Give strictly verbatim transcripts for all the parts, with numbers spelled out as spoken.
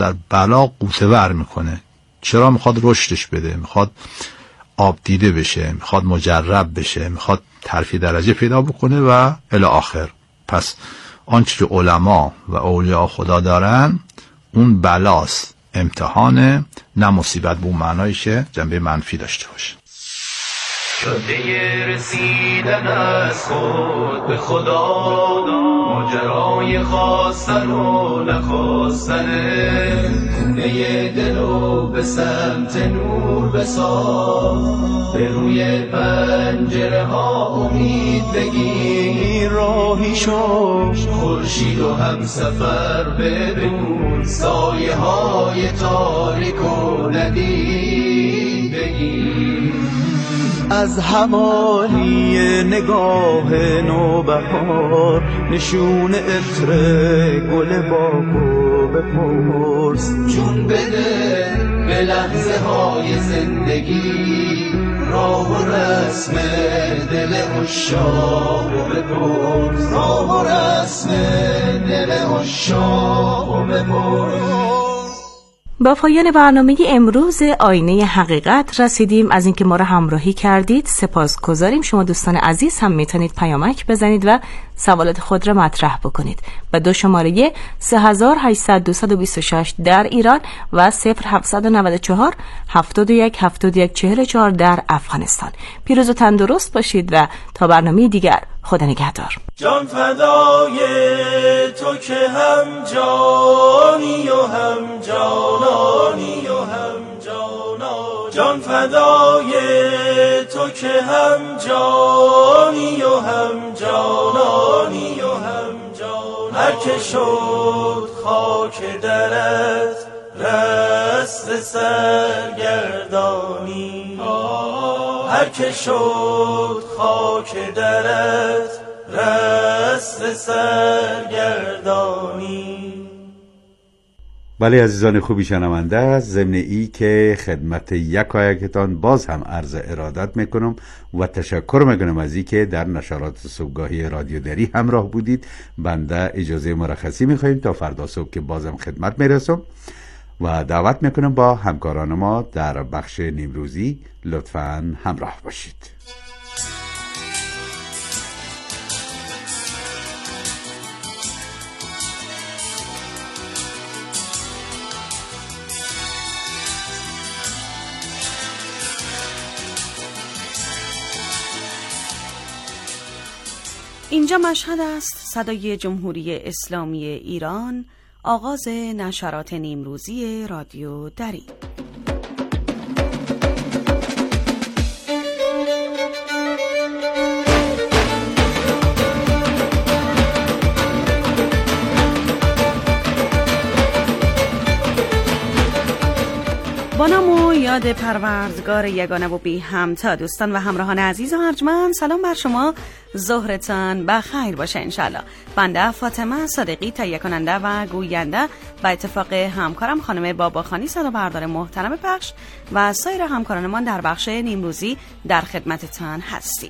در بلا غوطه ور میکنه. چرا؟ میخواد رشدش بده، میخواد آب دیده بشه، میخواد مجرب بشه، میخواد ترفیع درجه پیدا بکنه و الی آخر. پس آنچه که علما و اولیاء خدا دارن اون بلاست، امتحانه، نه مصیبت به اون معنایشه جنبه منفی داشته باشه. شده رسیدن از خود به خدا، ماجرای خواستن و نخواستنه، خونه دلو به سمت نور بساز، به روی پنجره ها امید بگیر، راهی شو خورشید و هم سفر ببین، سایه های تاریک و ندید بگیر. از همالی نگاه نوبهار، نشون عطر گل باغو بپرس، جون بده به لحظه های زندگی، راه و رسم دل عشاق بپرس، راه و رسم دل عشاق بپرس. با پایان برنامه امروز آینه حقیقت رسیدیم. از اینکه ما را همراهی کردید سپاسگزاریم. شما دوستان عزیز هم میتونید پیامک بزنید و سوالات خود را مطرح بکنید به دو شماره سه هزار و هشتصد و بیست و شش در ایران و صفر هفتصد و نود و چهار هفتاد و یک هفتاد و یک چهل و چهار در افغانستان. پیروز و تندرست باشید و تا برنامه دیگر خدا نگهدار. جان فدای تو که هم جانی و هم جانانی و هم جانا، جان فدای تو که هم جانی و هم جانانی و هم جانا، هر که شد خاک درت رست سرگردانی، هر که شد خاک درت رست سرگردانی. بله عزیزان خوبی شنونده، از ضمن ای که خدمت یکایکتان باز هم عرض ارادت میکنم و تشکر میکنم از ای که در نشرات صبحگاهی رادیو دری همراه بودید. بنده اجازه مرخصی میخوایم تا فردا صبح که بازم خدمت میرسم و دعوت میکنم با همکاران ما در بخش نیمروزی لطفاً همراه باشید. اینجا مشهد است، صدای جمهوری اسلامی ایران، آغاز نشرات نیمروزی رادیو دری. با نام و یاد پروردگار یگانه و بی همتا، دوستان و همراهان عزیز و ارجمند، سلام بر شما، ظهرتان بخیر باشه انشالله. بنده فاطمه صادقی تهیه کننده و گوینده و اتفاق همکارم خانم باباخانی صدا بردار محترم پخش و سایر همکارانمان در بخش نیمروزی در خدمتتان هستیم.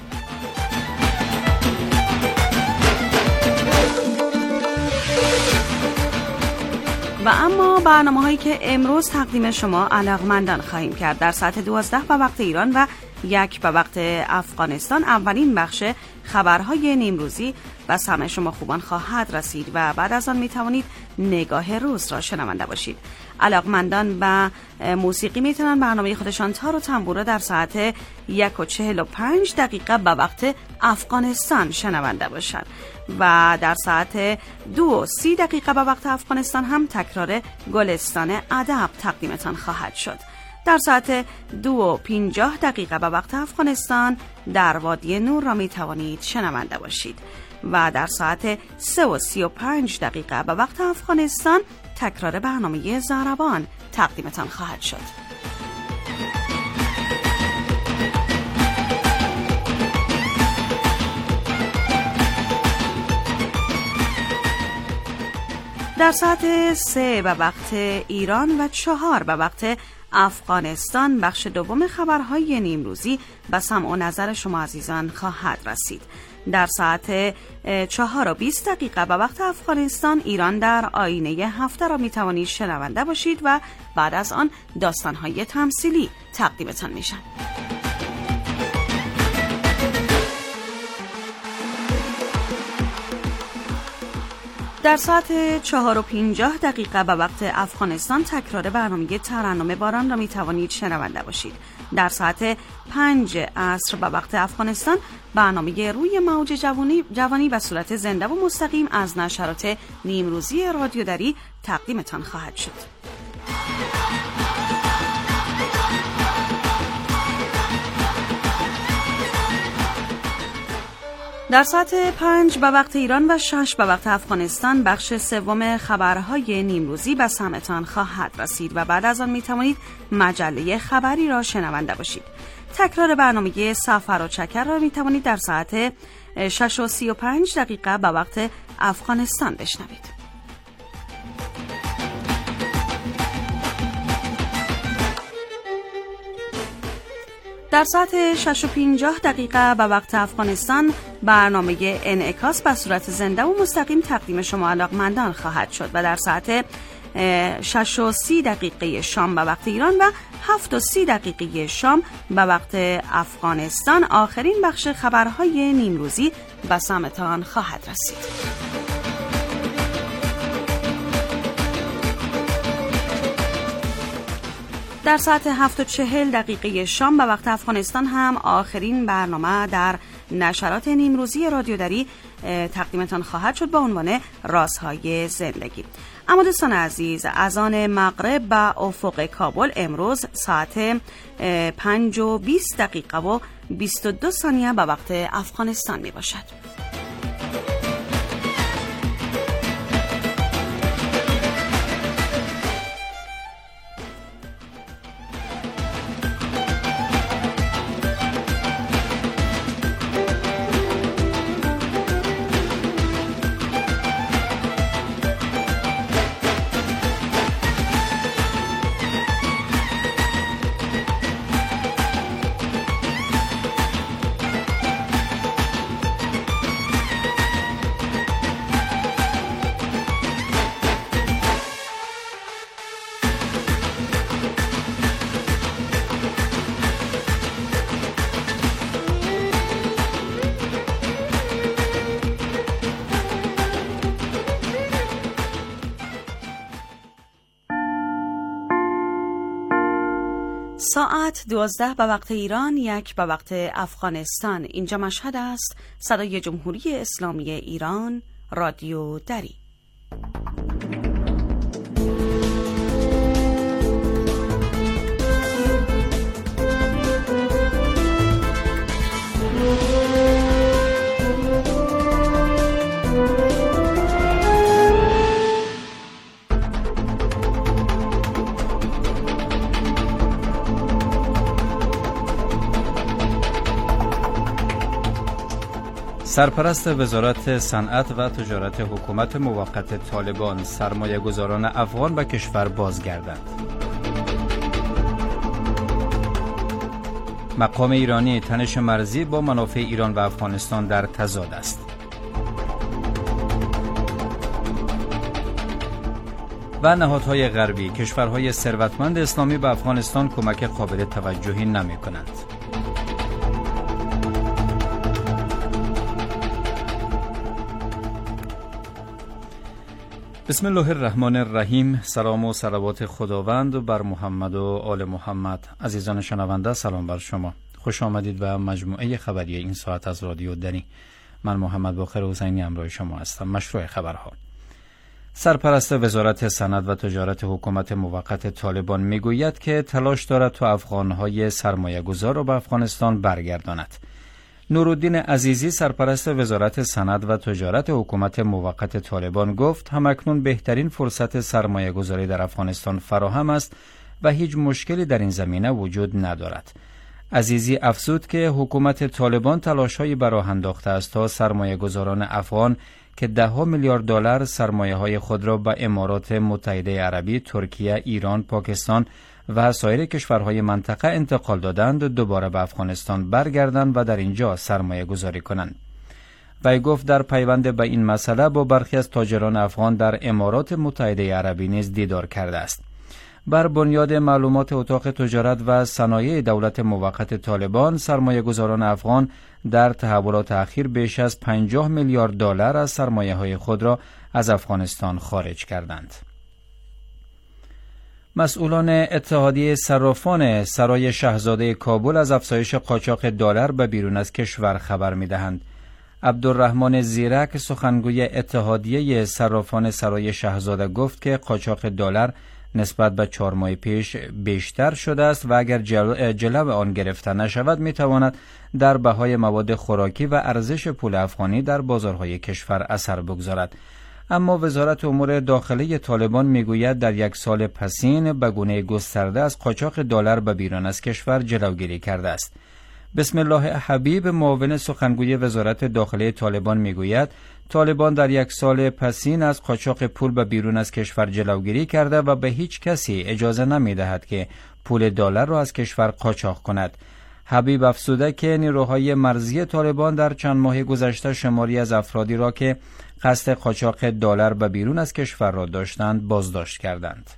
و اما برنامه هایی که امروز تقدیم شما علاقمندان خواهیم کرد در ساعت دوازده به وقت ایران و یک به وقت افغانستان. اولین بخش خبرهای نیمروزی و سمع شما خوبان خواهد رسید و بعد از آن می توانید نگاه روز را شنونده باشید. علاقمندان و موسیقی می توانند برنامه خودشان تار و تنبور را در ساعت یک و چهل و پنج دقیقه به وقت افغانستان شنونده باشند و در ساعت دو و سی دقیقه به وقت افغانستان هم تکرار گلستان ادب تقدیمتان خواهد شد. در ساعت دو و پنجاه دقیقه به وقت افغانستان در وادی نور را می توانید شنونده باشید و در ساعت سه و سی و پنج دقیقه به وقت افغانستان تکرار برنامه زهربان تقدیمتان خواهد شد. در ساعت سه به وقت ایران و چهار به وقت افغانستان بخش دوم خبرهای نیمروزی به سمع و نظر شما عزیزان خواهد رسید. در ساعت چهار و بیست دقیقه به وقت افغانستان ایران در آینه هفته را می توانید شنونده باشید و بعد از آن داستان‌های تمثیلی تقدیمتان میشن. در ساعت چهار و پنجاه دقیقه به وقت افغانستان تکرار برنامه ترنم باران را می توانید شنونده باشید. در ساعت پنج عصر به وقت افغانستان برنامه روی موج جوانی, جوانی به صورت زنده و مستقیم از نشرات نیمروزی رادیو دری تقدیمتان خواهد شد. در ساعت پنج به وقت ایران و شش به وقت افغانستان بخش سوم خبرهای نیمروزی به سمعتان خواهد رسید و بعد از آن می توانید مجله خبری را شنونده باشید. تکرار برنامه سفر و چکر را می توانید در ساعت شش و سی و پنج دقیقه به وقت افغانستان بشنوید. در ساعت شش و پنجاه دقیقه به وقت افغانستان برنامه انعکاس به صورت زنده و مستقیم تقدیم شما علاقمندان خواهد شد و در ساعت شش و سی دقیقه شام به وقت ایران و هفت و سی دقیقه شام به وقت افغانستان آخرین بخش خبرهای نیمروزی به سمعتان خواهد رسید. در ساعت هفت و چهل دقیقه شام به وقت افغانستان هم آخرین برنامه در نشرات نیمروزی رادیو دری تقدیمتان خواهد شد با عنوان رازهای زندگی. اما دوستان عزیز، از آن مغرب به افق کابل امروز ساعت پنج و بیست دقیقه و بیست و دو ثانیه به وقت افغانستان می باشد. ساعت دوازده به وقت ایران، یک به وقت افغانستان. اینجا مشهد است، صدای جمهوری اسلامی ایران، رادیو دری. سرپرست وزارت صنعت و تجارت حکومت موقت طالبان سرمایه گذاران افغان به کشور بازگردند. مقام ایرانی تنش مرزی با منافع ایران و افغانستان در تضاد است. و نهادهای غربی کشورهای ثروتمند اسلامی به افغانستان کمک قابل توجهی نمی کنند. بسم الله الرحمن الرحیم. سلام و صلوات خداوند بر محمد و آل محمد. عزیزان شنونده، سلام بر شما. خوش آمدید به مجموعه خبری این ساعت از رادیو دری. من محمد باقر حسینی همراه شما هستم. مشروع خبرها. سرپرست وزارت صنعت و تجارت حکومت موقت طالبان میگوید که تلاش دارد تا افغانهای سرمایه گذار را به افغانستان برگرداند. نورالدین عزیزی سرپرست وزارت صنعت و تجارت حکومت موقت طالبان گفت همکنون بهترین فرصت سرمایه گذاری در افغانستان فراهم است و هیچ مشکلی در این زمینه وجود ندارد. عزیزی افزود که حکومت طالبان تلاش‌هایی به راه انداخته است تا سرمایه گذاران افغان که ده ها میلیارد دلار سرمایه های خود را به امارات متحده عربی، ترکیه، ایران، پاکستان و سایر کشورهای منطقه انتقال دادند دوباره به افغانستان برگردند و در اینجا سرمایه گذاری کنند. وی گفت در پیوند به این مسئله با برخی از تاجران افغان در امارات متحده عربی نیز دیدار کرده است. بر بنیاد معلومات اتاق تجارت و صنایع دولت موقت طالبان، سرمایه گذاران افغان در تحولات اخیر بیش از پنجاه میلیارد دلار از سرمایه های خود را از افغانستان خارج کردند. مسئولان اتحادیه صرافان سرای شاهزاده کابل از افزایش قاچاق دلار به بیرون از کشور خبر می‌دهند. عبدالرحمن زیرک، سخنگوی اتحادیه صرافان سرای شاهزاده، گفت که قاچاق دلار نسبت به چهار ماه پیش بیشتر شده است و اگر جلو, جلو آن گرفته نشود میتواند در بهای مواد خوراکی و ارزش پول افغانی در بازارهای کشور اثر بگذارد. اما وزارت امور داخلی طالبان میگوید در یک سال پسین به گونه گسترده از قاچاق دلار به بیرون از کشور جلوگیری کرده است. بسم الله حبیب، معاون سخنگوی وزارت داخلی طالبان، میگوید طالبان در یک سال پسین از قاچاق پول به بیرون از کشور جلوگیری کرده و به هیچ کسی اجازه نمیدهد که پول دلار را از کشور قاچاق کند. حبیب افزوده که نیروهای مرزی طالبان در چند ماه گذشته شماری از افرادی را که قصد قاچاق دلار به بیرون از کشور را داشتند بازداشت کردند.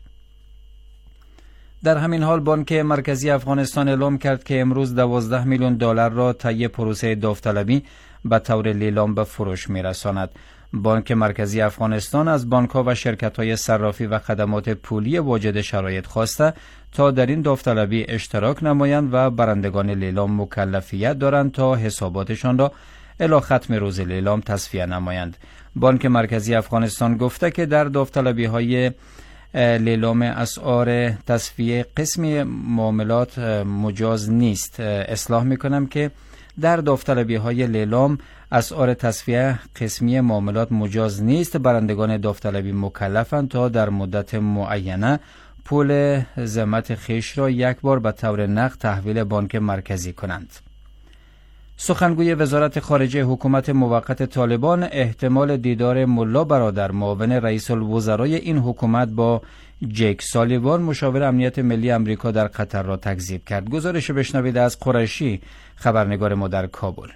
در همین حال بانک مرکزی افغانستان اعلام کرد که امروز دوازده میلیون دلار را طی پروسه داوطلبی به طور لیلام به فروش می‌رساند. بانک مرکزی افغانستان از بانک‌ها و شرکت‌های صرافی و خدمات پولی واجد شرایط خواسته تا در این داوطلبی اشتراک نمایند و برندگان لیلام مکلفیت دارند تا حساباتشان را الی ختم روز لیلام تصفیه نمایند. بانک مرکزی افغانستان گفته که در داوطلبی‌های لیلام اسعار تصفیه قسمی معاملات مجاز نیست. اصلاح میکنم که در داوطلبی‌های لیلام اسعار تصفیه قسمی معاملات مجاز نیست. برندگان داوطلبی مکلفند تا در مدت معینه پول ضمانت خویش را یک بار به طور نقد تحویل بانک مرکزی کنند. سخنگوی وزارت خارجه حکومت موقت طالبان احتمال دیدار ملا برادر، معاون رئیس الوزرای این حکومت، با جیک سالیوان، مشاور امنیت ملی امریکا در قطر را تکذیب کرد. گزارش بشنوید از قریشی، خبرنگار ما در کابل.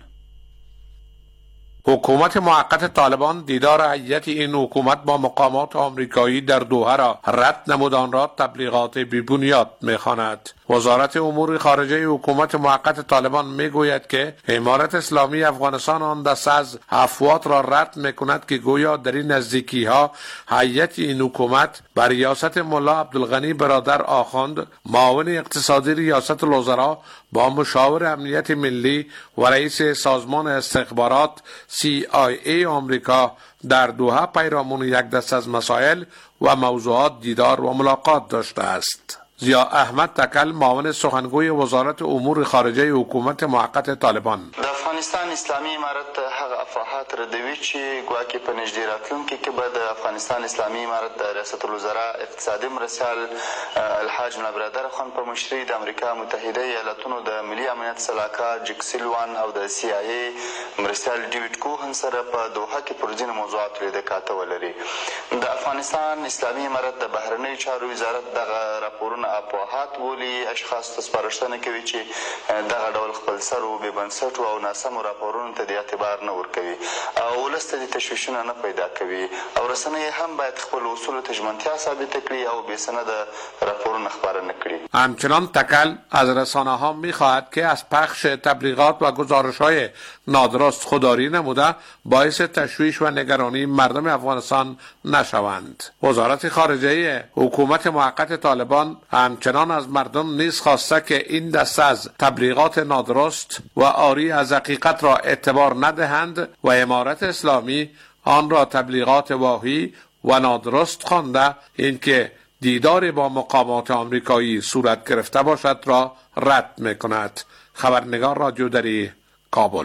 حکومت موقت طالبان دیدار هیئت این حکومت با مقامات آمریکایی در دوحه را رد نمود، آن را تبلیغات بی بنیاد می‌خواند. وزارت امور خارجه حکومت موقت طالبان میگوید که امارت اسلامی افغانستان آن دسته از افواط را رد میکند که گویا در این نزدیکی‌ها هیئت این حکومت بر ریاست ملا عبدالغنی برادر آخوند، معاون اقتصادی ریاست الوزراء، با مشاور امنیت ملی و رئیس سازمان استخبارات سی آی ای آمریکا در دوحه پیرامون یک دسته از مسائل و موضوعات دیدار و ملاقات داشته است. ضیا احمد تکل، معاون سخنگوی وزارت امور خارجه حکومت موقت طالبان: د افغانستان اسلامي امارت هغه افراحات ردوي چې ګواکې په نږدې راتلونکي کې به د افغانستان اسلامي امارت د ریاست الوزراء اقتصادي مرستیال الحاج ملا برادر خان په مشرۍ د امریکا متحده ایالاتونو د ملي امنیت سلاکار جیک سیلوان او د سی آی ای مرستیال ډیویډ کوهن سره په دوحه کې پر ځینو موضوعاتو لیدکاته ولري. د افغانستان اسلامي امارت د بهرنیو چارو وزارت دغه راپورونه افواهات بولي، اشخاص ته سپارښتنه کوي چې دغه ډول خپلسرو بې بنسټو او ناسمو راپورونو ته د اعتبار نه ورکوي او ولس ته د تشویشونه نه پیدا کوي او رسنۍ هم باید خپل اصولو ته ژمنتیا ثابته کړي او بې سنده راپورونه خپاره نه کړي. همچنان تکل از رسانه ها میخواهد که از پخش تبلیغات و گزارش های نادرست خودداری نموده باعث تشویش و نگرانی مردم افغانستان نشوند. وزارت خارجه حکومت موقت طالبان همچنان از مردم نیز خواسته که این دسته از تبلیغات نادرست و عاری از حقیقت را اعتبار ندهند و امارت اسلامی آن را تبلیغات واهی و نادرست خوانده اینکه دیدار با مقامات آمریکایی صورت گرفته باشد را رد میکند. خبرنگار رادیو دری، کابل.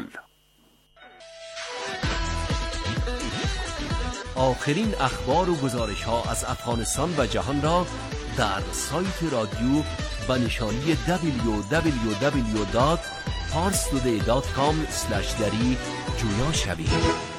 آخرین اخبار و گزارش ها از افغانستان و جهان را در سایت رادیو به نشانی دبلیو دبلیو دبلیو دات پارس تودی دات کام اسلش دری جویا شوید.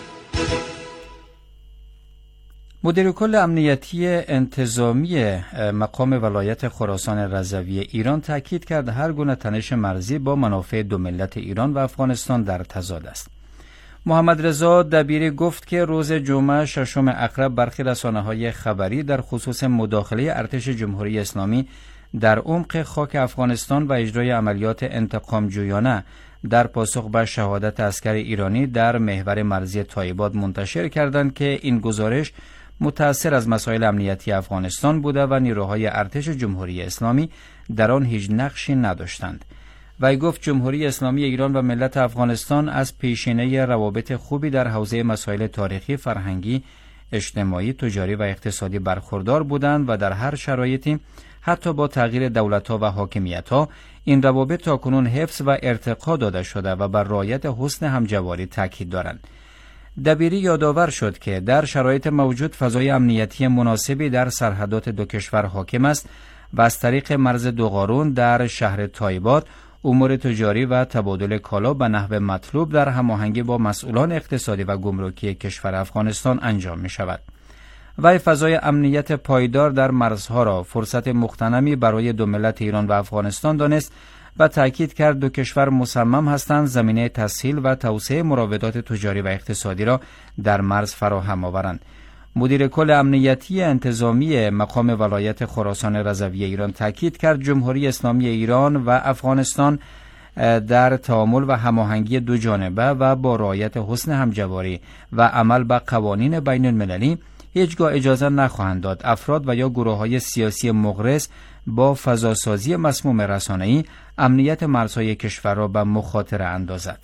مدیر کل امنیتی انتظامی مقام ولایت خراسان رضوی ایران تاکید کرد هر گونه تنش مرزی با منافع دو ملت ایران و افغانستان در تضاد است. محمد رضا دبیری گفت که روز جمعه ششم اقرب برخی رسانه‌های خبری در خصوص مداخله ارتش جمهوری اسلامی در عمق خاک افغانستان و اجرای عملیات انتقام جویانه در پاسخ به شهادت عسکر ایرانی در محور مرزی تایباد منتشر کردند که این گزارش متأثر از مسائل امنیتی افغانستان بوده و نیروهای ارتش جمهوری اسلامی در آن هیچ نقشی نداشتند. وی گفت جمهوری اسلامی ایران و ملت افغانستان از پیشینه روابط خوبی در حوزه مسائل تاریخی، فرهنگی، اجتماعی، تجاری و اقتصادی برخوردار بودند و در هر شرایطی حتی با تغییر دولت‌ها و حاکمیت‌ها این روابط تاکنون حفظ و ارتقا داده شده و بر رعایت حسن همجواری تاکید دارند. دبیری یادآور شد که در شرایط موجود فضای امنیتی مناسبی در سرحدات دو کشور حاکم است و از طریق مرز دوقارون در شهر تایباد امور تجاری و تبادل کالا به نحو مطلوب در هماهنگی با مسئولان اقتصادی و گمرکی کشور افغانستان انجام می شود. و فضای امنیت پایدار در مرزها را فرصت مغتنمی برای دو ملت ایران و افغانستان دانست و تأکید کرد دو کشور مصمم هستند زمینه تسهیل و توسعه مراودات تجاری و اقتصادی را در مرز فراهم آورند. مدیر کل امنیتی انتظامی مقام ولایت خراسان رضوی ایران تأکید کرد جمهوری اسلامی ایران و افغانستان در تعامل و هماهنگی دو جانبه و با رعایت حسن همجواری و عمل به قوانین بین المللی هیچگاه اجازه نخواهند داد افراد و یا گروه‌های سیاسی مغرض با فضاسازی مسموم رسانه‌ای امنیت مرزهای کشور را به مخاطره اندازد.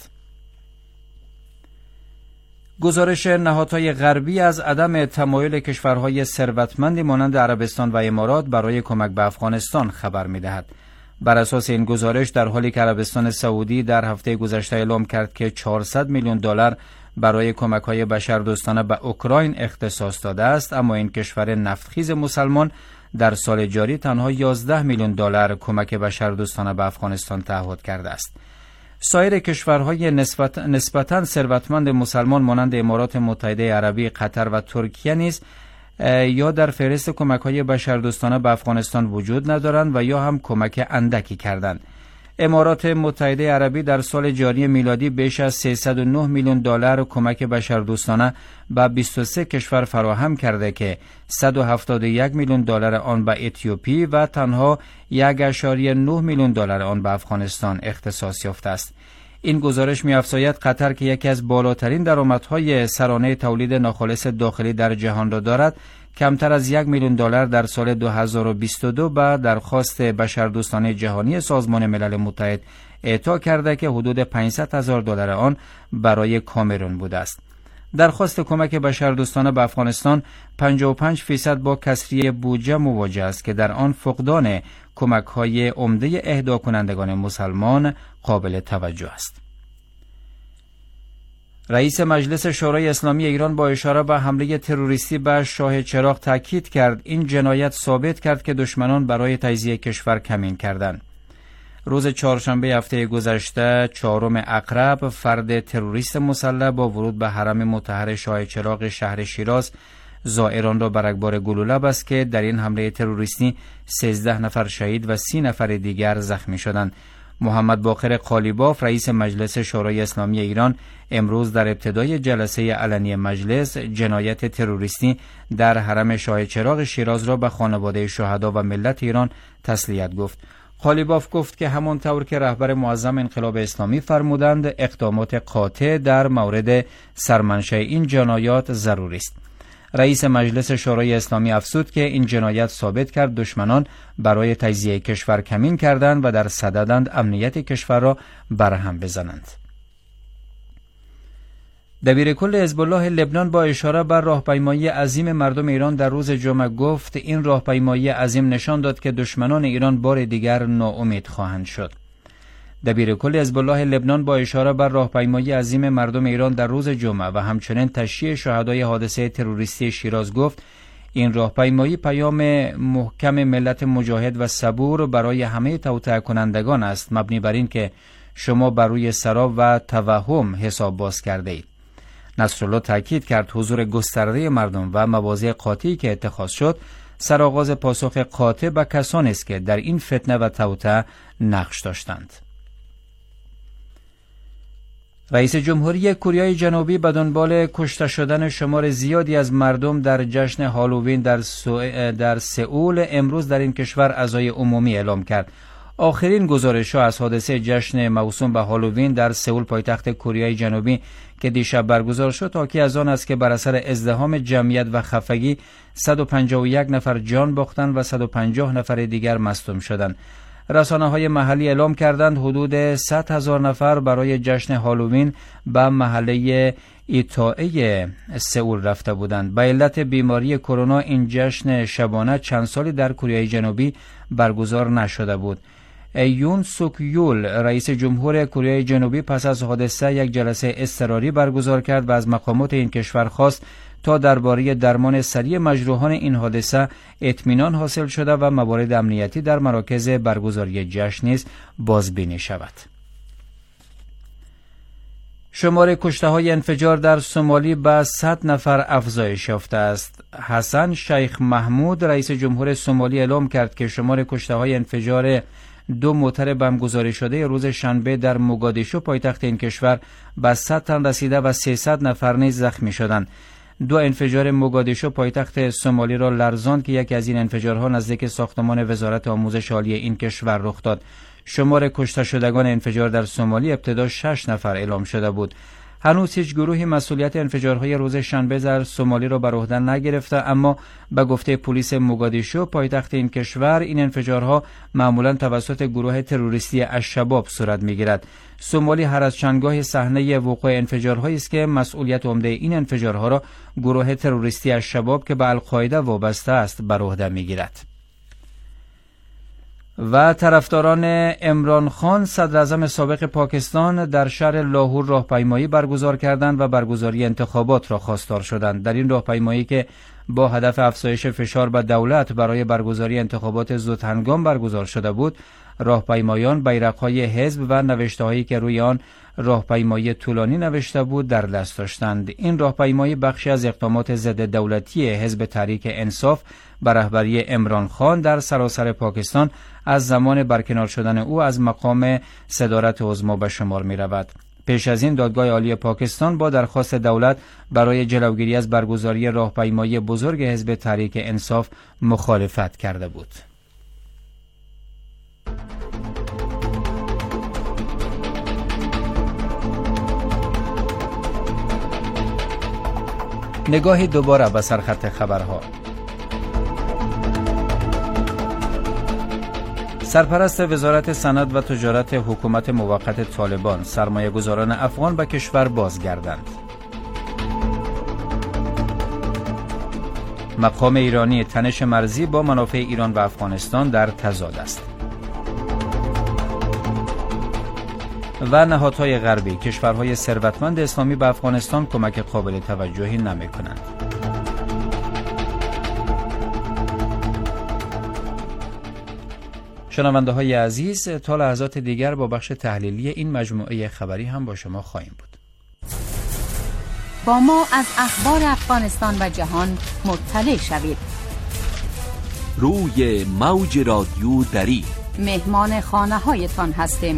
گزارش نهادهای غربی از عدم تمایل کشورهای ثروتمندی مانند عربستان و امارات برای کمک به افغانستان خبر می‌دهد. بر اساس این گزارش در حالی که عربستان سعودی در هفته گذشته اعلام کرد که چهارصد میلیون دلار برای کمک‌های بشردوستانه به اوکراین اختصاص داده است، اما این کشور نفتخیز مسلمان در سال جاری تنها یازده میلیون دلار کمک بشردوستانه به افغانستان تعهد کرده است. سایر کشورهای نسبت نسبتاً ثروتمند مسلمان مانند امارات متحده عربی، قطر و ترکیه نیز یا در فهرست کمک‌های بشردوستانه به افغانستان وجود ندارند و یا هم کمک اندکی کردند. امارات متحده عربی در سال جاری میلادی بیش از سیصد و نه میلیون دلار کمک بشردوستانه به بیست و سه کشور فراهم کرده که صد و هفتاد و یک میلیون دلار آن به اتیوپی و تنها یک ممیز نه میلیون دلار آن به افغانستان اختصاص یافته است. این گزارش می‌افزاید قطر که یکی از بالاترین درآمدهای سرانه تولید ناخالص داخلی در جهان را دارد، کمتر از یک میلیون دلار در سال دو هزار و بیست و دو به درخواست بشردوستانه جهانی سازمان ملل متحد اعطا کرده که حدود پانصد هزار دلار آن برای کامرون بوده است. درخواست کمک بشردوستانه به افغانستان پنجاه و پنج فیصد با کسری بودجه مواجه است که در آن فقدان کمک‌های عمده اهدا کنندگان مسلمان قابل توجه است. رئیس مجلس شورای اسلامی ایران با اشاره به حمله تروریستی به شاه چراغ تاکید کرد این جنایت ثابت کرد که دشمنان برای تجزیه کشور کمین کردند. روز چهارشنبه هفته گذشته چهارم اقرب فرد تروریست مسلح با ورود به حرم مطهر شاه چراغ شهر شیراز زائران را برگبار گلوله بست که در این حمله تروریستی سیزده نفر شهید و سی نفر دیگر زخمی شدند. محمد باقر قالیباف رئیس مجلس شورای اسلامی ایران امروز در ابتدای جلسه علنی مجلس جنایت تروریستی در حرم شاه چراغ شیراز را به خانواده شهدا و ملت ایران تسلیت گفت. قالیباف گفت که همانطور که رهبر معظم انقلاب اسلامی فرمودند اقدامات قاطع در مورد سرمنشأ این جنایات ضروری است. رئیس مجلس شورای اسلامی افزود که این جنایت ثابت کرد دشمنان برای تجزیه کشور کمین کردند و در صددند امنیت کشور را برهم بزنند. دبیر کل حزب الله لبنان با اشاره بر راهپیمایی عظیم مردم ایران در روز جمعه گفت این راهپیمایی عظیم نشان داد که دشمنان ایران بار دیگر ناامید خواهند شد. دبیر کل حزب الله لبنان با اشاره بر راهپیمایی عظیم مردم ایران در روز جمعه و همچنین تشییع شهدای حادثه تروریستی شیراز گفت این راهپیمایی پیام محکم ملت مجاهد و صبور برای همه توطئه کنندگان است، مبنی بر این که شما بر روی سراب و توهم حساب باز کرده اید. نصرالله تاکید کرد حضور گسترده مردم و مواضع قاطعی که اتخاذ شد سرآغاز پاسخ قاطع به کسانی است که در این فتنه و توطئه نقش داشتند. رئیس جمهوری کره جنوبی به دنبال کشته شدن شمار زیادی از مردم در جشن هالووین در, سو... در سئول امروز در این کشور عزای عمومی اعلام کرد. آخرین گزارش‌ها از حادثه جشن موسوم به هالووین در سئول پایتخت کره جنوبی که دیشب برگزار شد حاکی از آن است که بر اثر ازدحام جمعیت و خفگی صد و پنجاه و یک نفر جان باختند و صد و پنجاه نفر دیگر مصدوم شدند. رسانه‌های محلی اعلام کردند حدود صد هزار نفر برای جشن هالووین به محله ایتائه سئول رفته بودند. به علت بیماری کرونا این جشن شبانه چند سالی در کره جنوبی برگزار نشده بود. یون سوک یول رئیس جمهور کره جنوبی پس از حادثه یک جلسه اضطراری برگزار کرد و از مقامات این کشور خواست تا درباره درمان سریع مجروحان این حادثه اطمینان حاصل شده و موارد امنیتی در مراکز برگزاری جشن نیز بازبینی شود. شمار کشته‌های انفجار در سومالی به صد نفر افزایش یافته است. حسن شیخ محمود رئیس جمهور سومالی اعلام کرد که شمار کشته‌های انفجار دو موتر بم گذاری شده روز شنبه در موگادیشو پایتخت این کشور به صد تن رسیده و سیصد نفر نیز زخمی شدند. دو انفجار موگادیشو پایتخت سومالی را لرزاند که یکی از این انفجارها نزدیک ساختمان وزارت آموزش عالی این کشور رخ داد. شمار کشته شدگان انفجار در سومالی ابتدا شش نفر اعلام شده بود. هنوز هیچ گروهی مسئولیت انفجارهای روز شنبه در سومالی را بر عهده نگرفته، اما به گفته پلیس موگادیشو پایتخت این کشور این انفجارها معمولا توسط گروه تروریستی الشباب صورت میگیرد. سومالی هر از چندگاهی صحنه وقوع انفجارهایی است که مسئولیت عمده این انفجارها را گروه تروریستی الشباب که به القاعده وابسته است بر عهده میگیرد. و طرفداران عمران خان صدر اعظم سابق پاکستان در شهر لاهور راهپیمایی برگزار کردند و برگزاری انتخابات را خواستار شدند. در این راهپیمایی که با هدف افزایش فشار بر دولت برای برگزاری انتخابات زودهنگام برگزار شده بود، راهپیمایان بیرق‌های حزب و نوشته‌هایی که روی آن راهپیمایی طولانی نوشته بود در دست داشتند. این راهپیمایی بخشی از اقدامات ضد دولتی حزب تحریک انصاف به رهبری عمران خان در سراسر پاکستان از زمان برکنار شدن او از مقام صدارت عظما به شمار می رود. پیش از این دادگاه عالی پاکستان با درخواست دولت برای جلوگیری از برگزاری راهپیمایی بزرگ حزب تحریک انصاف مخالفت کرده بود. نگاهی دوباره به سرخط خبرها. سرپرست وزارت صنعت و تجارت حکومت موقت طالبان سرمایه گذاران افغان به کشور بازگردند. مقام ایرانی تنش مرزی با منافع ایران و افغانستان در تضاد است. و نهادهای غربی کشورهای ثروتمند اسلامی به افغانستان کمک قابل توجهی نمی کنند. شنونده های عزیز، تا لحظات دیگر با بخش تحلیلی این مجموعه خبری هم با شما خواهیم بود. با ما از اخبار افغانستان و جهان مطلع شوید. روی موج رادیو دری مهمان خانه هایتان هستیم.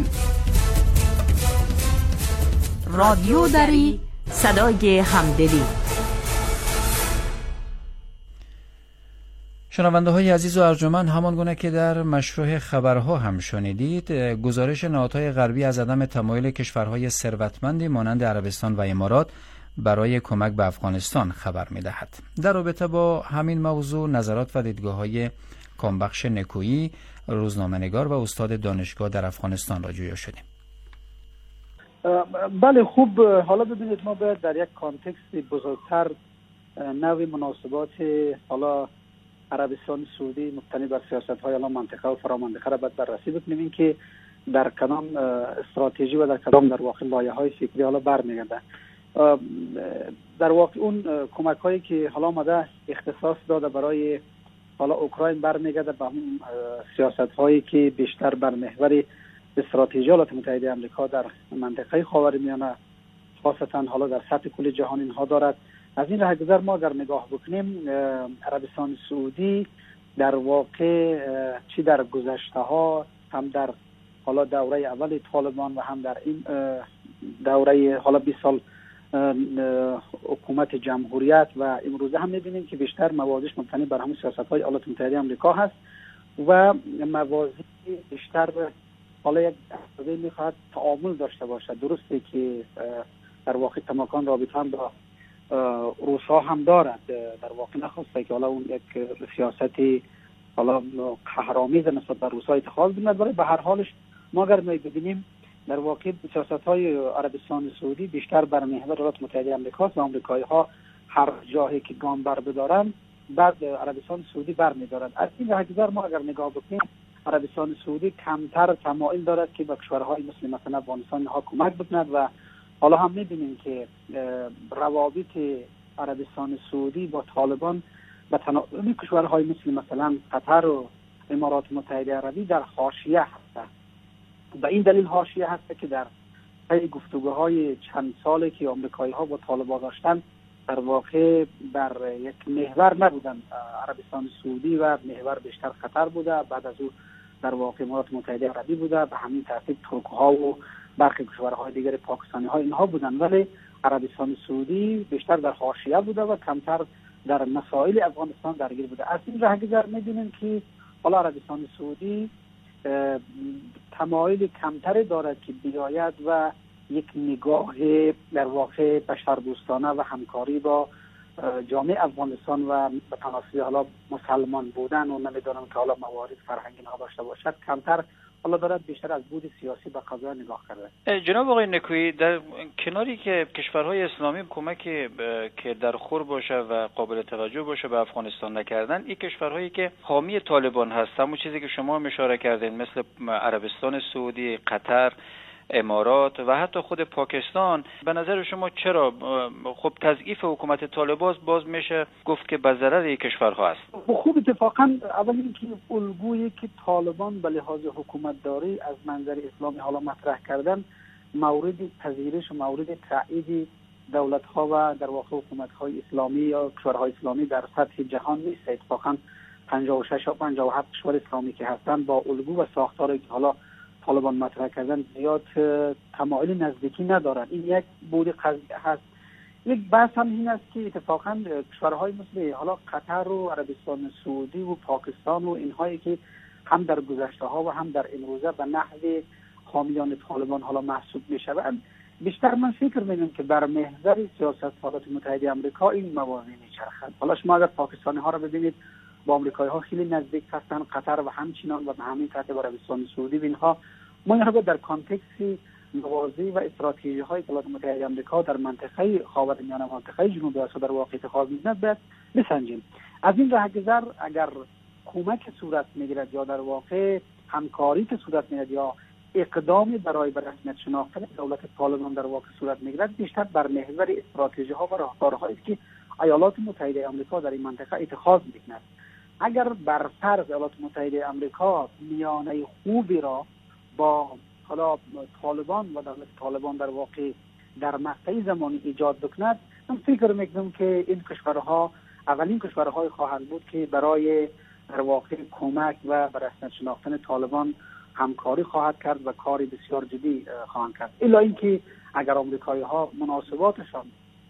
رادیو دری، صدای همدلی. شنونده های عزیز و ارجمند، همان گونه که در مشروع خبرها هم شنیدید، گزارش نهادهای غربی از عدم تمایل کشورهای ثروتمندی مانند عربستان و امارات برای کمک به افغانستان خبر می‌دهد. در رابطه با همین موضوع نظرات و دیدگاه‌های کامبخش نکویی، روزنامه‌نگار و استاد دانشگاه در افغانستان را جویا شدیم. بله، خوب، حالا ببینید ما باید در یک کانتکست بزرگتر نوع مناسبات حالا عربستان سعودی مبتنی بر سیاست‌های الان منطقه و فرامنطقه را باید بررسی بکنیم، این که در کدام استراتژی و در کدام در واقع لایه‌های فکری حالا برمیگرده. در واقع اون کمک‌هایی که حالا آمده اختصاص داده برای حالا اوکراین برمیگرده به اون سیاست‌هایی که بیشتر بر محور استراتژی ایالات متحده آمریکا در منطقه خاورمیانه، خاصتا حالا در سطح کل جهان اینها دارد. از این رهگذر ما اگر نگاه بکنیم، عربستان سعودی در واقع چی در گذشته ها هم در حالا دوره اول طالبان و هم در این دوره حالا بیست سال حکومت جمهوریت و امروزه هم می‌بینیم که بیشتر موازیش مبتنی بر همون سیاست‌های ایالات متحده آمریکا هست و موازی بیشتر حالا یک اصطلاحی می‌خواد تعامل داشته باشه. درسته که در واقع کماکان رابطه هم با روس‌ها هم دارد، در واقع نخواسته که حالا اون یک سیاستی حالا قهرآمیز نسبت به روس‌ها اتخاذ بکنه، ولی به هر حالش ما اگر می ببینیم در واقع سیاست‌های عربستان سعودی بیشتر بر محور ایالات متحده آمریکا و آمریکایی‌ها هر جایی که گام بر بدارن بعد عربستان سعودی بر می‌دارند. از این جهت ما اگر نگاه بکنیم عربستان سعودی کمتر تمایل دارد که به کشورهای مثل مثلا افغانستان ها کمک بکند و حالا هم می‌بینیم که روابط عربستان سعودی با طالبان به تناوب کشورهای مثل مثلا قطر و امارات متحده عربی در حاشیه هست. به این دلیل حاشیه هست که در طی گفتگوهای چند سالی که آمریکایی‌ها با طالبان داشتن در واقع بر یک محور نبودن عربستان سعودی و محور بیشتر قطر بوده، بعد از او در واقع امارات متحده عربی بوده، به همین ترتیب ترک‌ها و برخی کشورهای دیگر پاکستانی‌ها اینها بودن، ولی عربستان سعودی بیشتر در حاشیه بوده و کمتر در مسائل افغانستان درگیر بوده. از این رهگذر می‌بینیم که حالا عربستان سعودی تمایل کمتری دارد که بیاید و یک نگاه در واقع بشردوستانه و همکاری با جامعه افغانستان و به تناسب حالا مسلمان بودن و نمیدونم که حالا موارد فرهنگی ها داشته باشد کمتر حالا دارد بیشتر از بود سیاسی به قضا نگاه کرده. جناب آقای نکویی، در کناری که کشورهای اسلامی کمک که در خور باشه و قابل توجه باشه به افغانستان نکردن، این کشورهایی که حامی طالبان هست، همون چیزی که شما اشاره کردین مثل عربستان سعودی، قطر، امارات و حتی خود پاکستان، به نظر شما چرا خب تضعیف حکومت طالبان باز میشه گفت که به ضرر این کشورها است؟ خوب اتفاقا اول اینکه الگویی که طالبان به لحاظ حکومت داری از منظر اسلامی حالا مطرح کردن مورد پذیرش و مورد تایید دولت ها و در واقع حکومت های اسلامی یا کشورهای اسلامی در سطح جهان نیست. اتفاقا پنجاه و شش و پنجاه و هفت کشور اسلامی که هستن با الگو و ساختاری که حالا طالبان مطرح کردن زیاد تمایل نزدیکی ندارن. این یک بود قضیه هست. یک بحث هم این است که اتفاقا کشورهای مثل حالا قطر و عربستان سعودی و پاکستان و اینهایی که هم در گذشته ها و هم در امروزه به نحو حامیان طالبان حالا محسوب میشوند، بیشتر من فکر می‌کنم که بر محور سیاست ایالات متحده آمریکا این موازی میچرخد. حالا شما اگر پاکستانی ها رو ببینید با آمریکایی ها خیلی نزدیک هستن، قطر و همچنان و به همین ترتیب عربستان سعودی و اینها ما اینها رو در کانتکست موازی و استراتژی های ایالات متحده آمریکا در منطقه خاورمیانه و منطقه جنوب آسیا در واقع اتخاذ می‌کند باید بسنجیم. از این رهگذر اگر کمک صورت میگیرد یا در واقع همکاری که صورت میگیرد یا اقدامی برای به رسمیت شناختن دولت طالبان در واقع صورت میگیرد، بیشتر بر محور استراتژی ها و راهکارهایی است که ایالات متحده آمریکا در این منطقه اتخاذ می‌کند. اگر بر فرض ایالات متحده آمریکا میانه خوبی را با حالا طالبان و دولت طالبان در واقع در مقطع زمانی ایجاد بکند، من فکر میکنم که این کشورها اولین کشورهای خواهند بود که برای در واقع کمک و بر رسمیت شناختن طالبان همکاری خواهد کرد و کاری بسیار جدی خواهند کرد. الا اینکه اگر آمریکایی ها مناسباتشان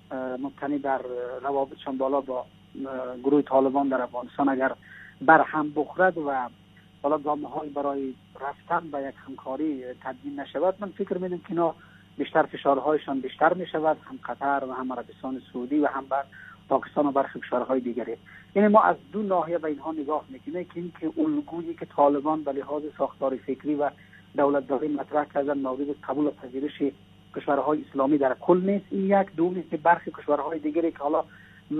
مبتنی بر روابطشان بالا با گروه طالبان در افغانستان اگر بر هم بخورد و حالا گام‌های برای رفتن به یک همکاری تدوین نشود، من فکر می‌کنم که اینا بیشتر فشارهایشان بیشتر می‌شود، هم قطر و هم عربستان سعودی و هم بر پاکستان و برخی کشورهای دیگری. یعنی ما از دو ناحیه به اینها نگاه می‌کنیم که اینکه الگویی که طالبان به لحاظ ساختار فکری و دولت‌داری مطرح کردن مورد قبول و پذیرش کشورهای اسلامی در کل نیست. این یک. دومی که برخی کشورهای دیگری که حالا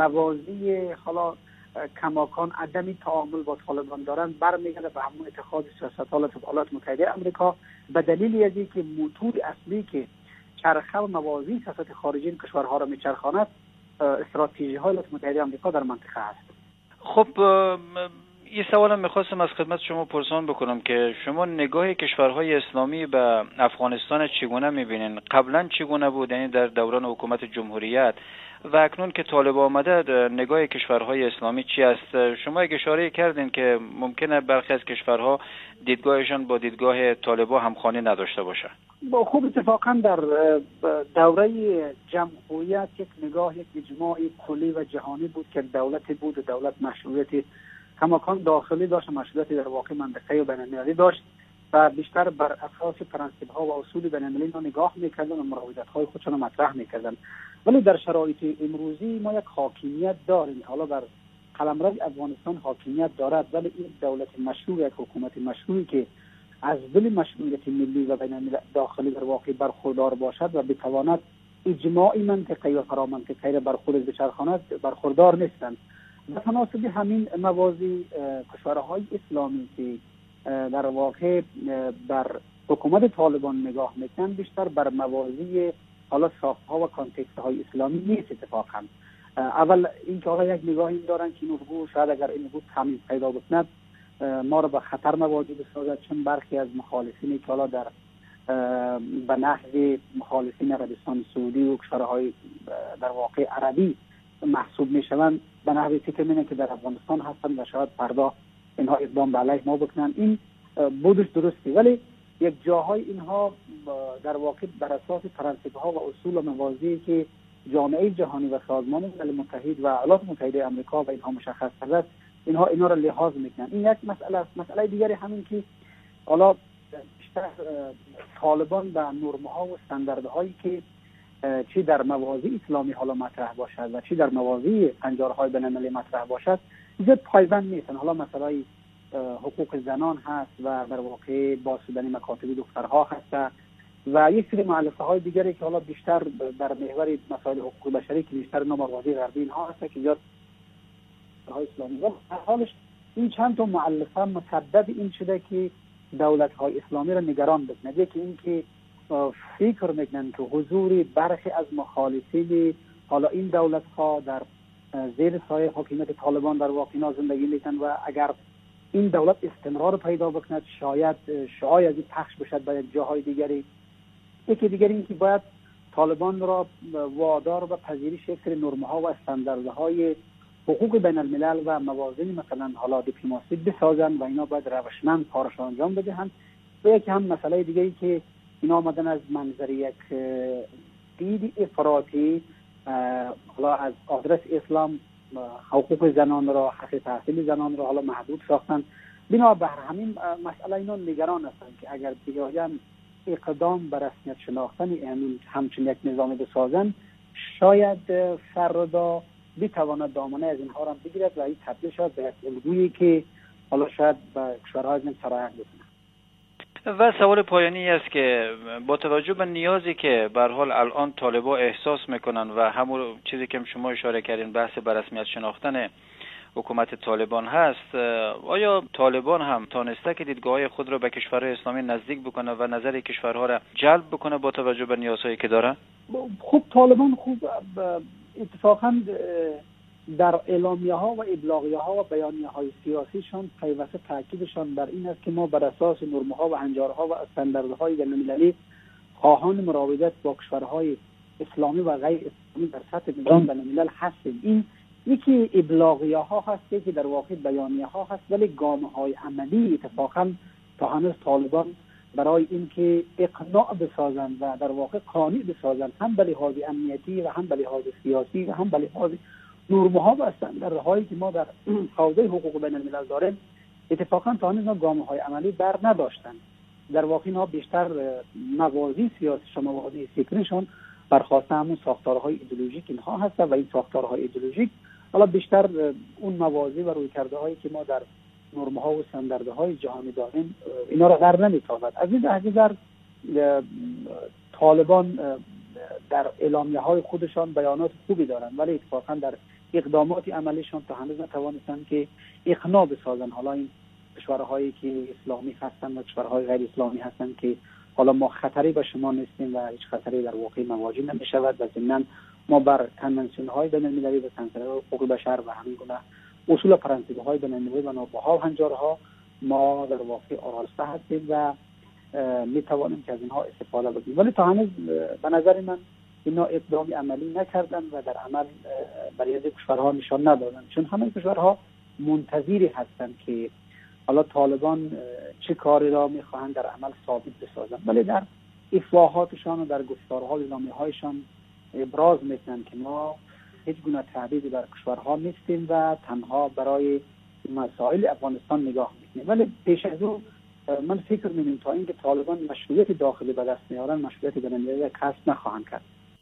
موازی حالا کماکان عدم تعامل با طالبان دارند برمیگرده به همون اتخاذ سیاست ایالات متحده آمریکا به دلیل از اینکه موتور اصلی که چرخه و موازی سیاست خارجی این کشورها را میچرخاند استراتژی های ایالات متحده آمریکا در منطقه است. خب این سوالم میخواستم از خدمت شما پرسان بکنم که شما نگاه کشورهای اسلامی به افغانستان چگونه میبینین؟ قبلا چگونه بود، یعنی در دوران حکومت جمهوریت و اکنون که طالب آمده نگاه کشورهای اسلامی چی است؟ شما یک اشاره کردین که ممکنه برخی از کشورها دیدگاهشان با دیدگاه طالبا همخوانی نداشته باشه. با خوب اتفاقا در دوره جمهوریت یک نگاه، یک اجماع کلی و جهانی بود که دولت بود و دولت مشروعیت کماکان داخلی داشت، مشروعیت در واقع منطقه‌ای و بین‌المللی داشت و بیشتر بر اساس پرنسیپ ها و اصول بین‌المللی نگاه می‌کردن و مراودت های خودشون رو مطرح می‌کردن. ولی در شرایط امروزی ما یک حاکمیت داریم، حالا در قلمرو افغانستان حاکمیت دارد، ولی این دولت مشروع، یک حکومت مشروعی که از دل مشروعیت ملی و بین‌المللی داخلی در واقع برخوردار باشد و بتواند اجماع منطقه‌ای و فرامنطقه‌ای را بر خود بچرخاند برخوردار نیستند. به تناسب همین موازی کشورهای اسلامی که در واقع بر حکومت طالبان نگاه میکنن بیشتر بر موازی حالا ساخت‌ها و کانتکست‌های اسلامی نیست. اتفاقا اول اینکه حالا یک نگاهی دارن که این الگو شاید اگر این الگو تمیز پیدا بکند ما رو به خطر مواجه بسازد، چون برخی از مخالفینی که حالا در به نحو مخالفین عربستان سعودی و کشورهای در واقع عربی محسوب میشوند به نحوی فکر میکنن که در افغانستان هستند و شاید فردا اینها اقدام به علیه ما بکنن. این بودش درستی، ولی یک جاهای اینها در واقع بر اساس پرنسیپ ها و اصول و موازی که جامعه جهانی و سازمان ملل متحد و ایالات متحده آمریکا و اینها مشخص کرده است، اینها اینا را لحاظ میکنن. این یک مسئله است. مسئله دیگری همین که حالا بیشتر طالبان و نرمه ها و استانداردهایی که چی در موازی اسلامی حالا مطرح باشد و چی در موازی پنجارهای بین‌المللی مطرح باشد زیاد پایبند نیستن. حالا مسئله حقوق زنان هست و در واقع بازداشتن مکاتب دخترها هست و یک سری مؤلفه های دیگری که حالا بیشتر در محور مسائل حقوق بشری که بیشتر موازی غربی اینها هست که زیاد های اسلامی و حالش این چند تا مؤلفه مسبب این شده که دولت های اسلامی را نگران بکنه. یکی این که فکر میکنن که حضور برخی از مخالفین حالا این دولت ها در زیر سایه حکومت طالبان در واقع اینا زندگی میکنن و اگر این دولت استمرار پیدا بکند شاید شاید از این پخش بشد به یک جاهای دیگری. یکی دیگری این که باید طالبان را وادار و پذیرش یک سری نرمه ها و استانداردهای حقوق بین الملل و موازین مثلا حالا دیپلماسی بسازن و اینا باید روشمند کارش انجام بدهند. و یکی هم مسئله دیگری که اینا آمدن از منظر یک دید افراطی حالا از آدرس اسلام حقوق زنان را، حق تحصیل زنان را حالا محدود ساختن. بنابر همین مسئله اینا نگران هستند که اگر بیاین اقدام بر رسمیت شناختن همین همچین یک نظام بسازن شاید فردا بتواند دامنه از اینها را بگیرد و این تبدیل شود به یک الگویی که حالا شاید به کشورها از این سرایت بکنه. و سوال پایانی است که با توجه به نیازی که به هر حال الان طالبا احساس میکنن و همون چیزی که شما اشاره کردین بحث به رسمیت شناختن حکومت طالبان هست، آیا طالبان هم تانسته که دیدگاه‌های خود را به کشورهای اسلامی نزدیک بکنه و نظر کشورها را جلب بکنه با توجه به نیازهایی که داره؟ خوب طالبان خوب اتفاقا در اعلامیه ها و ابلاغیه ها و بیانیه های سیاسیشان پیوسته تاکیدشان بر این است که ما بر اساس نرمه ها و هنجارها و استانداردهای بین‌المللی خواهان مراودت با کشورهای اسلامی و غیر اسلامی در سطح نظام بین‌الملل هستیم. این یکی ابلاغیه ها هست که در واقع بیانیه ها هست، ولی گامه های عملی اتفاقا تا هنوز طالبان برای اینکه اقناع بسازند و در واقع قانع بسازند هم به لحاظ امنیتی و هم به لحاظ سیاسی و هم به لحاظ نرمه ها و استانداردهایی که ما در حوزه حقوق بین الملل داریم اتفاقا تا هنوز گامه های عملی بر نداشتند. در واقع اینا بیشتر موازی سیاسیشون موازی فکریشون برخواسته همون ساختارهای ایدئولوژیک اینها هست و این ساختارهای ایدئولوژیک حالا بیشتر اون موازی و رویکرده هایی که ما در نرمه ها و استانداردهای جهانی داریم اینا را در نمیتابد. از این نظر طالبان در اعلامیه های خودشان بیانات خوبی دارند، ولی اتفاقا در اقدامات عملیشان تا هنوز نتوانستند که اقناع بسازن حالا این کشورهایی که اسلامی هستند و کشورهای غیر اسلامی هستند که حالا ما خطری به شما نیستیم و هیچ خطری در واقع مواجه نمی‌شود و ضمناً ما بر کنونسیون های بین‌المللی و کنونسیون حقوق بشر و همین گونه اصول و پرنسیپ های بین‌المللی و نرمه‌ها و هنجارها ما در واقع آراسته هستیم و می توانیم که از اینها استفاده بکنیم. ولی تا هنوز به نظر من اینا اقدامی عملی نکردن و در عمل برای کشورها نشان ندادن، چون همه کشورها منتظری هستند که حالا طالبان چه کاری را میخواهند در عمل ثابت بسازند، ولی در افواهاتشان و در گفتارها و اعلامیه‌هایشان ابراز میکنند که ما هیچ گونه تهدیدی بر کشورها نیستیم و تنها برای مسائل افغانستان نگاه میکنیم. ولی پیش از او من فکر می‌کنم تا اینکه طالبان مشروعیت داخلی به دست میارن، مشروعیت بین‌المللی کسب نخواهند کرد.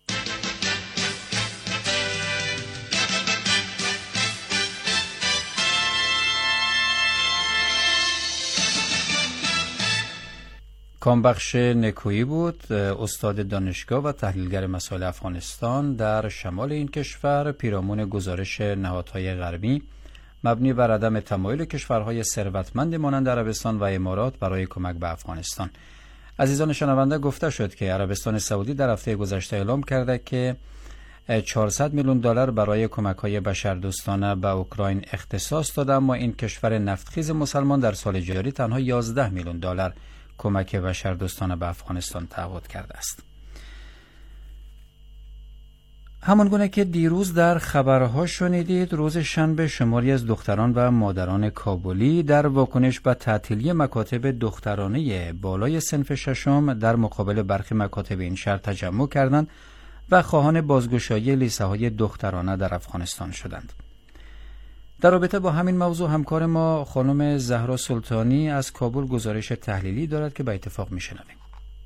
کامبخش نکویی بود، استاد دانشگاه و تحلیلگر مسائل افغانستان در شمال این کشور، پیرامون گزارش نهادهای غربی مبنی بر عدم تمایل کشورهای ثروتمند مانند عربستان و امارات برای کمک به افغانستان. عزیزان شنونده، گفته شد که عربستان سعودی در هفته گذشته اعلام کرده که چهارصد میلیون دلار برای کمک‌های بشردوستانه به اوکراین اختصاص داده، اما این کشور نفتخیز مسلمان در سال جاری تنها یازده میلیون دلار کمک بشردوستانه به افغانستان تعهد کرده است. همانگونه که دیروز در خبرها شنیدید، روز شنبه شماری از دختران و مادران کابلی در واکنش به تعطیلی مکاتب دخترانه بالای صنف ششم در مقابل برخی مکاتب این شهر تجمع کردند و خواهان بازگشایی لیسه های دخترانه در افغانستان شدند. در رابطه با همین موضوع همکار ما خانم زهرا سلطانی از کابل گزارش تحلیلی دارد که به اتفاق میشنویم.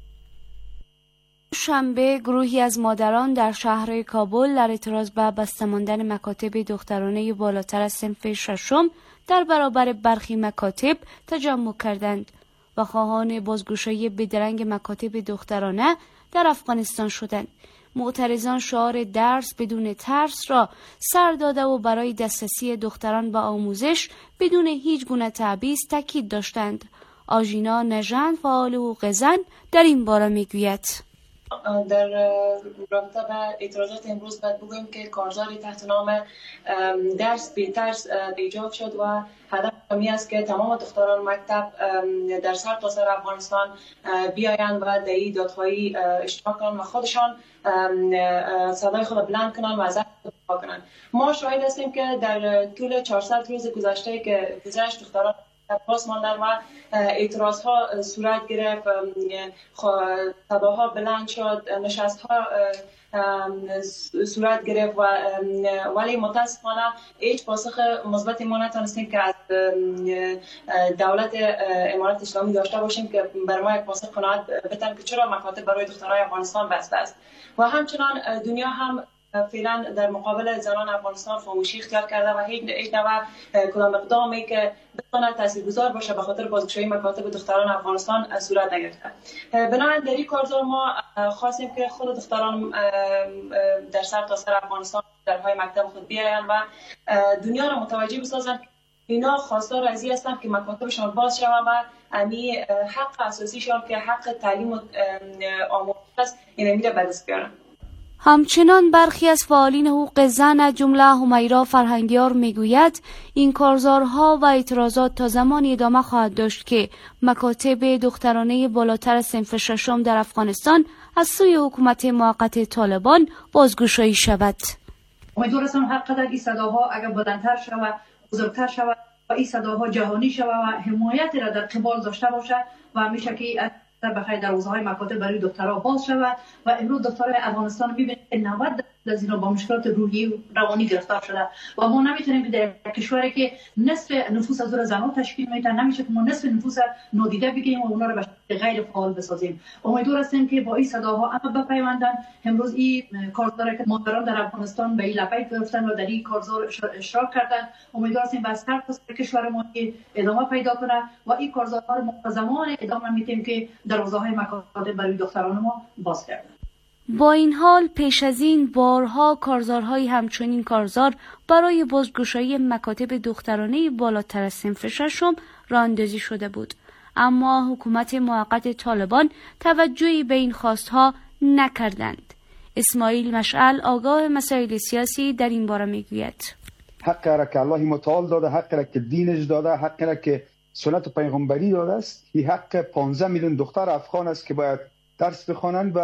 شنبه گروهی از مادران در شهر کابل در اعتراض به بسته ماندن مکاتب دخترانه بالاتر از صنف ششم در برابر برخی مکاتب تجمع کردند و خواهان بازگشایی بیدرنگ مکاتب دخترانه در افغانستان شدند. معترضان شعار درس بدون ترس را سر داده و برای دسترسی دختران به آموزش بدون هیچ گونه تبعیض تاکید داشتند. آژینا نژند، فعال حقوق زن، در این باره میگوید: در رابطه با اعتراضات امروز باید بگوییم که کارزاری تحت نام درس بی ترس ایجاد شد و هدف همی است که تمام دختران مکتب در سر تا سر افغانستان بیایند و در این دادخواهی اشتراک کنند و خودشان صدای خود بلند کنند و از دفاع کنند. ما شاهد هستیم که در طول چهارصد روز گذشته که گذشت دختران باز ماندن و اعتراض ها صورت گرفت، صداها بلند شد، نشست ها صورت گرفت و ولی متاسفانه هیچ پاسخ مثبتی ما نتونستیم که از دولت امارات اسلامی داشته باشیم که بر ما یک پاسخ قناعت بدن که چرا مکاتب برای دخترای افغانستان بسته است. و همچنان دنیا هم فعلا در مقابل زنان افغانستان خاموشی اختیار کرده و هیچ هیچ نوع کدام اقدامی که بتواند تاثیرگذار باشه به خاطر بازگشایی مکاتب دختران افغانستان صورت نگرفته. بنابراین در این کارزار ما خواستیم که خود دختران در سر تا سر افغانستان درهای مکتب خود بیایند و دنیا را متوجه بسازند اینا خواستار از این هستند که مکاتبشان باز شوند و امی حق اساسیشان که حق تعلیم و آموزش است این میره به دست بیارن. همچنان برخی از فعالین حقوق زن از جمله همیرا فرهنگیار میگوید این کارزارها و اعتراضات تا زمانی ادامه خواهد داشت که مکاتب دخترانه بالاتر از صنف ششم در افغانستان از سوی حکومت موقت طالبان بازگشایی شود. امیدوار هستم هر قدر این صداها اگر بلندتر شود، بزرگتر شود و این صداها جهانی شود و حمایت را در قبال داشته باشد و همیشه که در بخیر دروازه‌های مکاتب برای دخترها باز شود و امروز دخترای افغانستان می‌بینید که نود درصد از اینا با مشکلات روحی و روانی گرفتار شده و ما نمیتونیم که در کشوری که نصف نفوس از زنان تشکیل میده نمیشه که ما نصف نفوس نادیده بگیریم و اونا رو به غیر فعال بسازیم. امیدوار هستیم که با این صداها اما بپیوندن. امروز این کارزار که مادران در افغانستان به این لپیک گرفتن و در این کارزار اشتراک کردن، امیدوار هستیم از هر کشور ما ادامه پیدا کنه و این کارزارها رو ما زمان ادامه میدیم که دروازه‌های مکاتب برای دختران ما باز کردن. با این حال پیش از این بارها کارزارهای همچنین کارزار برای بازگشایی مکاتب دخترانه بالاتر از صنف ششم راه اندازی شده بود، اما حکومت موقت طالبان توجهی به این خواستها نکردند. اسماعیل مشعل آگاه مسائل سیاسی در این باره میگوید: حق را که الله متعال داده، حق را که دینش داده، حق را که سنت پیغمبری داده است، این حق پانزده میلیون دختر افغان است که باید درس بخوانند و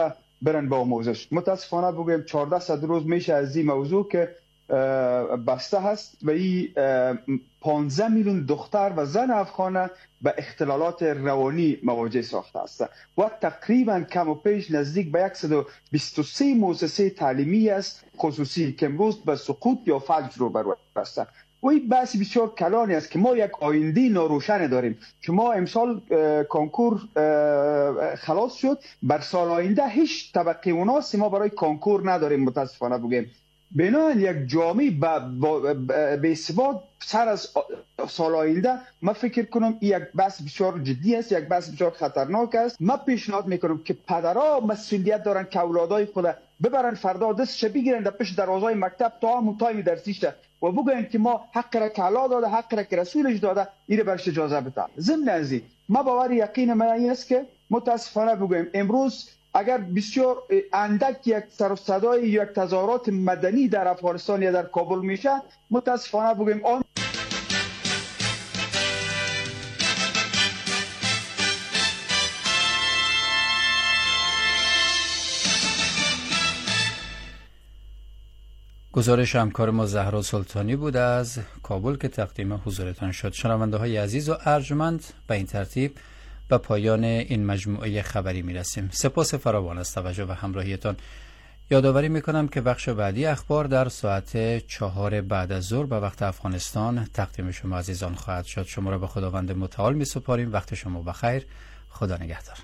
برن به آموزش. متاسفانه بگویم چهارده صد روز میشه از این موضوع که بسته هست و این پانزده میلیون دختر و زن افغان به اختلالات روانی مواجه ساخته است و تقریبا کم و پیش نزدیک به صد و بیست و سه مؤسسه تعلیمی است خصوصی که امروز به سقوط یا فلج رو برو است و این بحث بسیار کلانی است که ما یک آینده ناروشن داریم که ما امسال کنکور خلاص شد، بر سال آینده هیچ طبقه مناسب ما برای کنکور نداریم. متاسفانه بگیم بنابراین یک جامعه به ثبات سر از سال آینده ما فکر کنم یک بحث بسیار جدی است، یک بحث بسیار خطرناک است. ما پیشنهاد میکنم که پدرها مسئولیت دارن که اولادای خود ببرن فردا دستش بگیرن در پیش دروازه مکتب تا همون تایم درسیش و بگوین که ما حق را که الله داده، حق را که رسولش داده، این برش اجازه بده. ضمن از این ما باور یقین من این است که متاسفانه بگویم امروز اگر بسیار اندک یک سر و صدای یک تظاهرات مدنی در افغانستان یا در کابل میشه، متاسفانه بگویم آن گزارش همکار ما زهرا سلطانی بود از کابل که تقدیم حضورتان شد. شنونده های عزیز و ارجمند، به این ترتیب به پایان این مجموعه خبری می رسیم. سپاس فراوان از توجه و همراهیتان. یادآوری می کنم که بخش بعدی اخبار در ساعت چهار بعد از ظهر به وقت افغانستان تقدیم شما عزیزان خواهد شد. شما را به خداوند متعال می سپاریم. وقت شما بخیر. خدا نگهدار.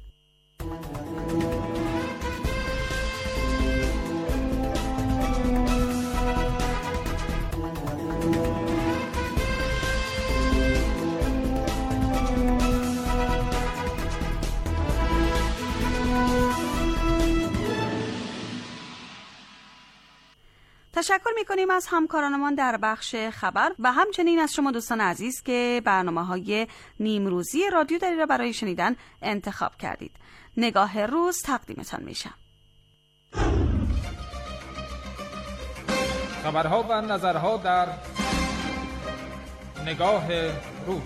تشکر می‌کنیم از همکارانمان در بخش خبر و همچنین از شما دوستان عزیز که برنامه‌های نیمروزی رادیو دری را برای شنیدن انتخاب کردید. نگاه روز تقدیمتان میشم. خبرها و نظرها در نگاه روز.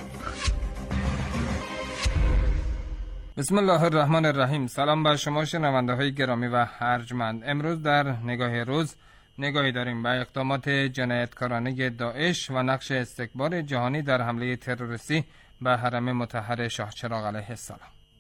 بسم الله الرحمن الرحیم. سلام بر شما شنونده‌های گرامی و ارجمند. امروز در نگاه روز نگاهی داریم به اقدامات جنایتکارانه داعش و نقش استکبار جهانی در حمله تروریستی به حرم مطهر شاه چراغ علیه السلام.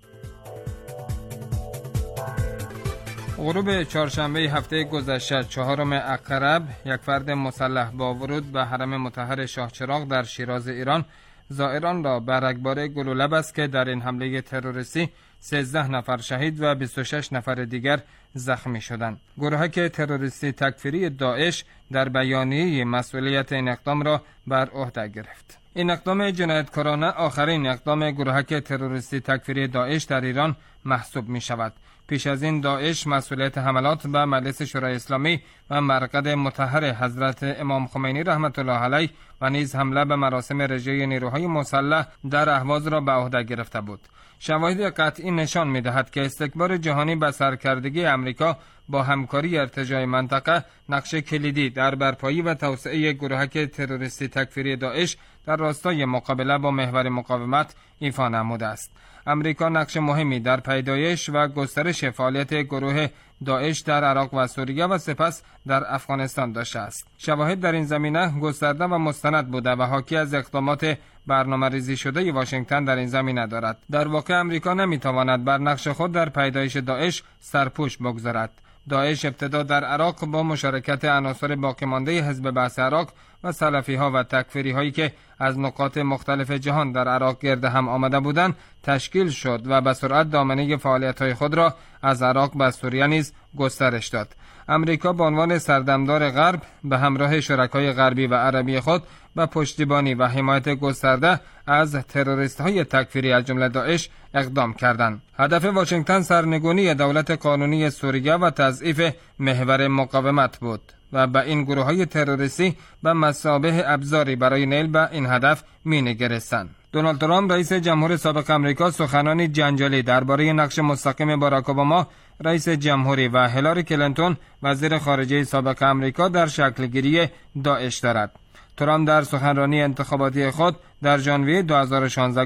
غروب چهارشنبه هفته گذشته چهارم اقرب یک فرد مسلح با ورود به حرم مطهر شاه چراغ در شیراز ایران زائران را به رگبار گلوله بست که در این حمله تروریستی سیزده نفر شهید و بیست و شش نفر دیگر زخمی شدند. گروهک تروریستی تکفیری داعش در بیانیه مسئولیت این اقدام را بر عهده گرفت. این اقدام جنایتکارانه آخرین اقدام گروهک تروریستی تکفیری داعش در ایران محسوب می شود. پیش از این داعش مسئولیت حملات به مجلس شورای اسلامی و مرقد مطهر حضرت امام خمینی رحمت الله علیه و نیز حمله به مراسم رژه نیروهای مسلح در اهواز را به عهده گرفته بود. شواهد قطعی نشان می‌دهد که استکبار جهانی به سرکردگی امریکا با همکاری ارتجاع منطقه نقش کلیدی در برپایی و توسعه گروهک تروریستی تکفیری داعش در راستای مقابله با محور مقاومت ایفا نموده است. امریکا نقش مهمی در پیدایش و گسترش فعالیت گروه داعش در عراق و سوریه و سپس در افغانستان داشته است. شواهد در این زمینه گسترده و مستند بوده و حاکی از اقدامات برنامه‌ریزی شده واشنگتن در این زمینه دارد. در واقع امریکا نمی‌تواند بر نقش خود در پیدایش داعش سرپوش بگذارد. داعش ابتدا در عراق با مشارکت عناصر باقیمانده حزب بعث عراق و سلفی‌ها و تکفیری‌هایی که از نقاط مختلف جهان در عراق گرد هم آمده بودند تشکیل شد و به سرعت دامنه فعالیت‌های خود را از عراق به سوریه نیز گسترش داد. امریکا به عنوان سردمدار غرب به همراه شرکای غربی و عربی خود به پشتیبانی و حمایت گسترده از تروریست‌های تکفیری از جمله داعش اقدام کردند. هدف واشنگتن سرنگونی دولت قانونی سوریه و تضعیف محور مقاومت بود و به این گروه‌های تروریستی به مثابه ابزاری برای نیل به این هدف می‌نگریستند. دونالد ترامپ رئیس جمهور سابق آمریکا سخنانی جنجالی درباره نقش مستقیم باراک اوباما رئیس جمهوری و هیلاری کلینتون وزیر خارجه سابق آمریکا در شکلگیری داعش دارد. ترامپ در سخنرانی انتخاباتی خود در ژانویه دو هزار و شانزده گفت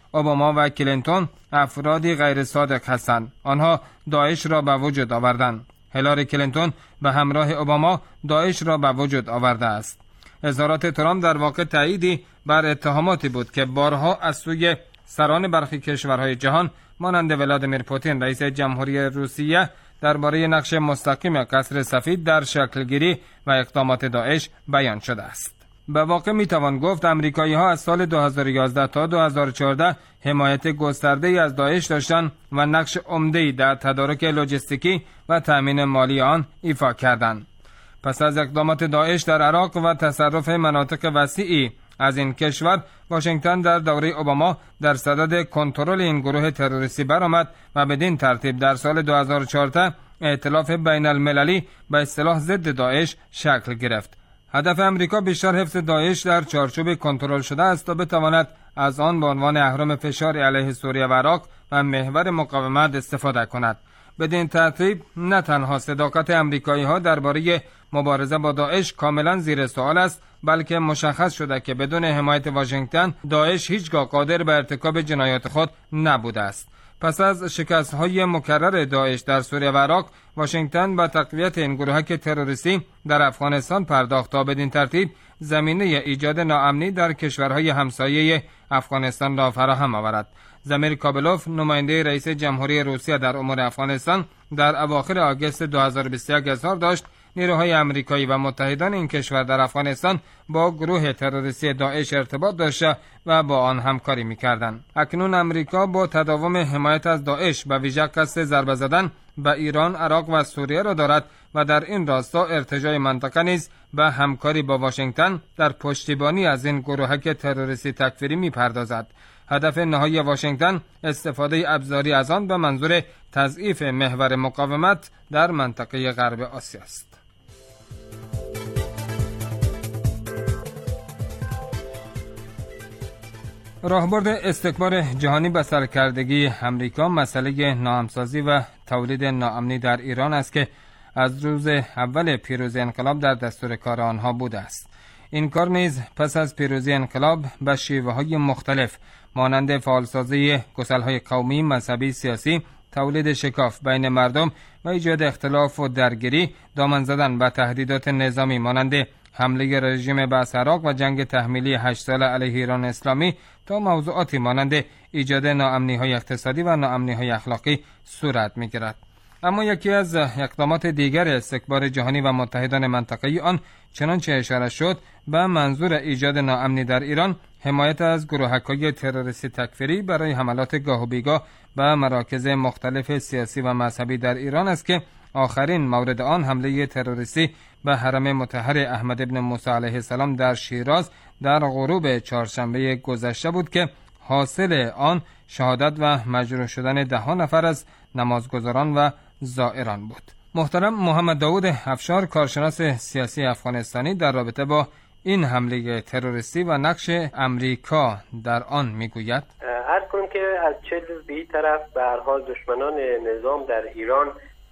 اوباما و کلینتون افرادی غیر صادق هستند. آنها داعش را به وجود آوردند. هیلاری کلینتون به همراه اوباما داعش را به وجود آورده است. اظهارات ترامپ در واقع تاییدی بر اتهاماتی بود که بارها از سوی سران برخی کشورهای جهان مانند ولادیمیر پوتین رئیس جمهوری روسیه درباره نقش مستقیم قصر سفید در شکلگیری و اقدامات داعش بیان شده است. به واقع میتوان گفت امریکایی‌ها از سال دو هزار و یازده تا دو هزار و چهارده حمایت گسترده‌ای از داعش داشتند و نقش عمده‌ای در تدارک لوجستیکی و تأمین مالی آن ایفا کردند. پس از اقدامات داعش در عراق و تصرف مناطق وسیعی از این کشور، واشنگتن در دوره اوباما در صدد کنترل این گروه تروریستی برآمد و بدین ترتیب در سال دو هزار و چهارده ائتلاف بین المللی به اصطلاح ضد داعش شکل گرفت. هدف امریکا بیشتر حفظ داعش در چارچوب کنترل شده است تا بتواند از آن به عنوان اهرم فشار علیه سوریه و عراق و محور مقاومت استفاده کند. بدین ترتیب نه تنها صداقت امریکایی‌ها درباره مبارزه با داعش کاملا زیر سوال است، بلکه مشخص شده که بدون حمایت واشنگتن داعش هیچگاه قادر به ارتکاب جنایات خود نبوده است. پس از شکست‌های مکرر داعش در سوریه و عراق، واشنگتن به تقویت این گروهک تروریستی در افغانستان پرداخت تا بدین ترتیب زمینه ایجاد ناامنی در کشورهای همسایه افغانستان را فراهم آورد. زمیر کابلوف، نماینده رئیس جمهوری روسیه در امور افغانستان، در اواخر آگوست دو هزار و بیست و یک اظهار داشت نیروهای امریکایی و متحدان این کشور در افغانستان با گروه تروریستی داعش ارتباط داشته و با آن همکاری می‌کردند. اکنون امریکا با تداوم حمایت از داعش به ویژه قصد ضربه زدن به ایران، عراق و سوریه را دارد و در این راستا ارتجاع منطقه نیز به همکاری با واشنگتن در پشتیبانی از این گروهک تروریستی تکفیری می‌پردازد. هدف نهایی واشنگتن استفاده ابزاری از آن به منظور تضعیف محور مقاومت در منطقه غرب آسیا است. راهبرد استکبار جهانی به سرکردگی امریکا مسئله ناهمسازی و تولید ناامنی در ایران است که از روز اول پیروزی انقلاب در دستور کار آنها بوده است. این کار نیز پس از پیروزی انقلاب به شیوه‌های مختلف مانند فعالسازی گسل‌های قومی، مذهبی، سیاسی، تولید شکاف بین مردم و ایجاد اختلاف و درگیری، دامن زدن به تهدیدات نظامی مانند حمله رژیم به عراق و جنگ تحمیلی هشت ساله علیه ایران اسلامی تا موضوعاتی مانند ایجاد ناامنی‌های اقتصادی و ناامنی‌های اخلاقی صورت می‌گیرد. اما یکی از اقدامات دیگر استکبار جهانی و متحدان منطقه‌ای آن، چنانچه اشاره شد، به منظور ایجاد ناامنی در ایران حمایت از گروهک‌های تروریستی تکفیری برای حملات گاه و بیگاه به مراکز مختلف سیاسی و مذهبی در ایران است که آخرین مورد آن حمله تروریستی به حرم مطهر احمد ابن موسی علیه السلام در شیراز در غروب چهارشنبه گذشته بود که حاصل آن شهادت و مجروح شدن ده ها نفر از نمازگزاران و زائران بود. محترم محمد داود افشار، کارشناس سیاسی افغانستانی، در رابطه با این حمله تروریستی و نقش امریکا در آن میگوید: عرض کنم که از چه روز به این طرف به هر حال دشمنان نظام در ایران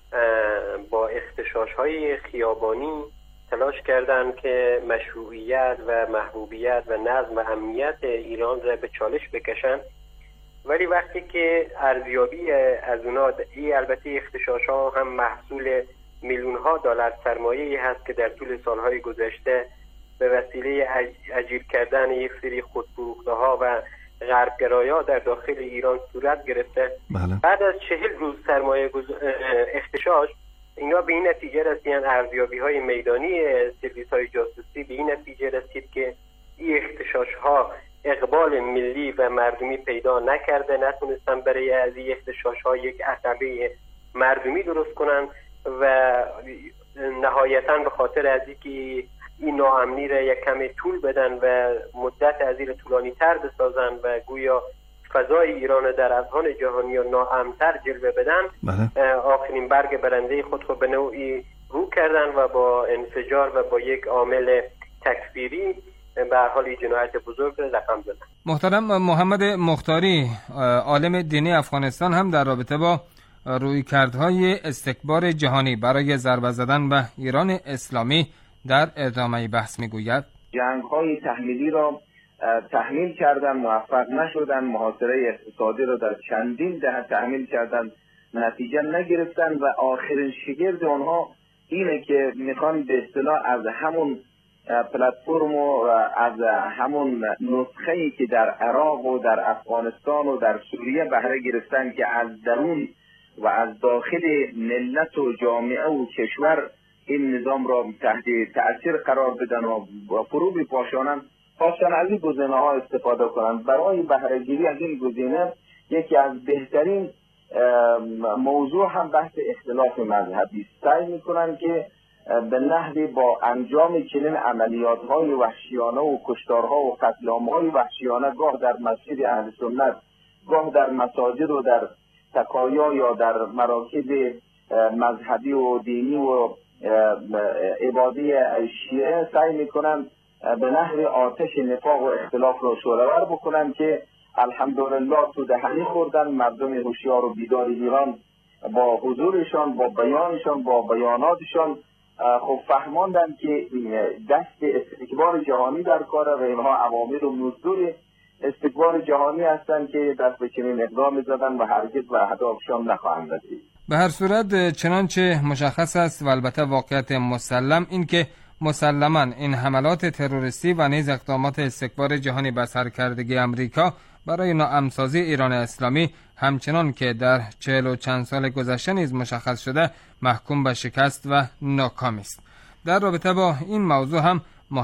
با اختشاش‌های خیابانی تلاش کردند که مشروعیت و محبوبیت و نظم و امنیت ایران را به چالش بکشند، ولی وقتی که ارزیابی از اونا، این البته اختشاش‌ها هم محصول میلیون‌ها دلار سرمایه‌ای هست که در طول سالهای گذشته به وسیله اجیر کردن یک سری خودفروخته‌ها و غربگرایان در داخل ایران صورت گرفته. بله. بعد از چهل روز سرمایه گز... اختشاش، اینا به این نتیجه رسیدن، ارزیابی‌های میدانی سرویس‌های جاسوسی به این نتیجه رسید که این اختشاش‌ها اقبال ملی و مردمی پیدا نکرده، نتونستن برای از این اختشاش‌ها یک عقبه مردمی درست کنن و نهایتاً به خاطر از اینکه این ناامنی را یک کمی طول بدن و مدت از این طولانی تر بسازن و گویا فضای ایران در اذهان جهانی ناامن‌تر جلوه بدن، بله. آخرین برگ برنده خود خود به نوعی رو کردن و با انفجار و با یک عامل تکفیری به هر حال جنایت بزرگ رقم زدن. محترم محمد مختاری، عالم دینی افغانستان، هم در رابطه با رویکردهای استکبار جهانی برای ضربه زدن به ایران اسلامی در ادامه بحث میگوید: جنگ‌های تحمیلی را تحمیل کردن، موفق نشدن، محاصره اقتصادی رو در چندین دهه تحمیل کردن، نتیجه نگرفتن و آخرین شگرد آنها اینه که میخوان به اصطلاح از همون پلتفرم و از همون نسخه‌ای که در عراق و در افغانستان و در سوریه بهره گرفتن که از درون و از داخل ملت و جامعه و کشور این نظام را تحت تأثیر قرار بدن و فرو بپاشانند، خواستن از این گزینه ها استفاده کنند. برای بهره گیری از این گزینه یکی از بهترین موضوع هم بحث اختلاف مذهبی است. سعی میکنن که به نحوی با انجام چنین عملیات های وحشیانه و کشتارها و قتل عام های وحشیانه، گاه در مسجد اهل سنت، گاه در مساجد و در تقایا یا در مراکز مذهبی و دینی و عبادی شیعه، سعی میکنن به نحو آتش نفاق و اختلاف را شعله‌ور بکنن که الحمدلله تو دهنی خوردن. مردم هوشیار و بیدار ایران با حضورشان، با بیانشان، با بیاناتشان خب فهماندن که دست استکبار جهانی در کاره و اینها عوامل و مزدور استکبار جهانی هستند که دست به چنین اقدام زدن و هرگز به اهدافشان نخواهند رسید. به هر صورت چنانچه مشخص است و البته واقعیت مسلم این که مسلماً این حملات تروریستی و نیز اقدامات استکبار جهانی بر سرکردگی امریکا برای ناامن‌سازی ایران اسلامی همچنان که در چهل و چند سال گذشته نیز مشخص شده محکوم به شکست و ناکامی است. در رابطه با این موضوع هم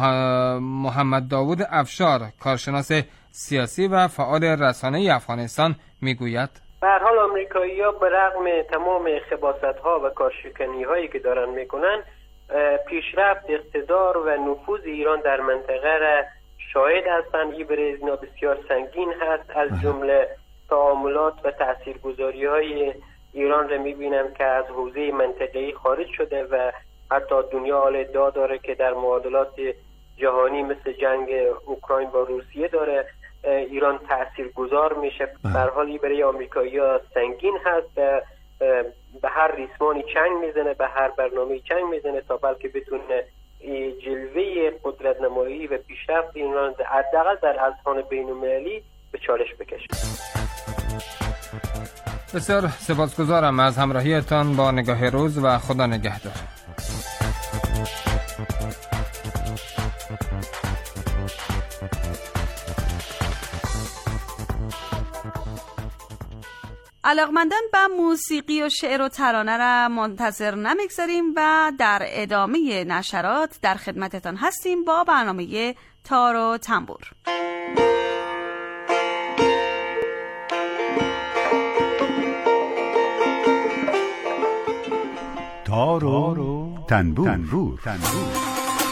محمد داوود افشار، کارشناس سیاسی و فعال رسانه‌ای افغانستان میگوید: به هر حال آمریکایی‌ها به رغم تمام خباثت‌ها و کارشکنی‌هایی که دارن میکنن، پیشرفت، اقتدار و نفوذ ایران در منطقه را شاهد هستند. این برای اینا بسیار سنگین هست. از جمله تعاملات و تاثیرگذاری‌های ایران را می‌بینم که از حوزه منطقه‌ای خارج شده و حتی دنیا حال ادعا داره که در معادلات جهانی مثل جنگ اوکراین با روسیه داره ایران تاثیرگذار میشه. به هر حال این برای آمریکایی‌ها سنگین هست. به هر ریسمانی چنگ میزنه، به هر برنامه‌ای چنگ میزنه تا بلکه بتونه جلوه قدرت نمایی و پیشرفت ایران حداقل در اذهان بین‌المللی به چالش بکشه. بسیار سپاسگزارم از همراهیتان با نگاه روز و خدا نگهدار. علاقمندان به موسیقی و شعر و ترانه را منتظر نمیگذاریم و در ادامه نشرات در خدمتتان هستیم با برنامه تار و تنبور. تار و تنبور, تنبور. تنبور.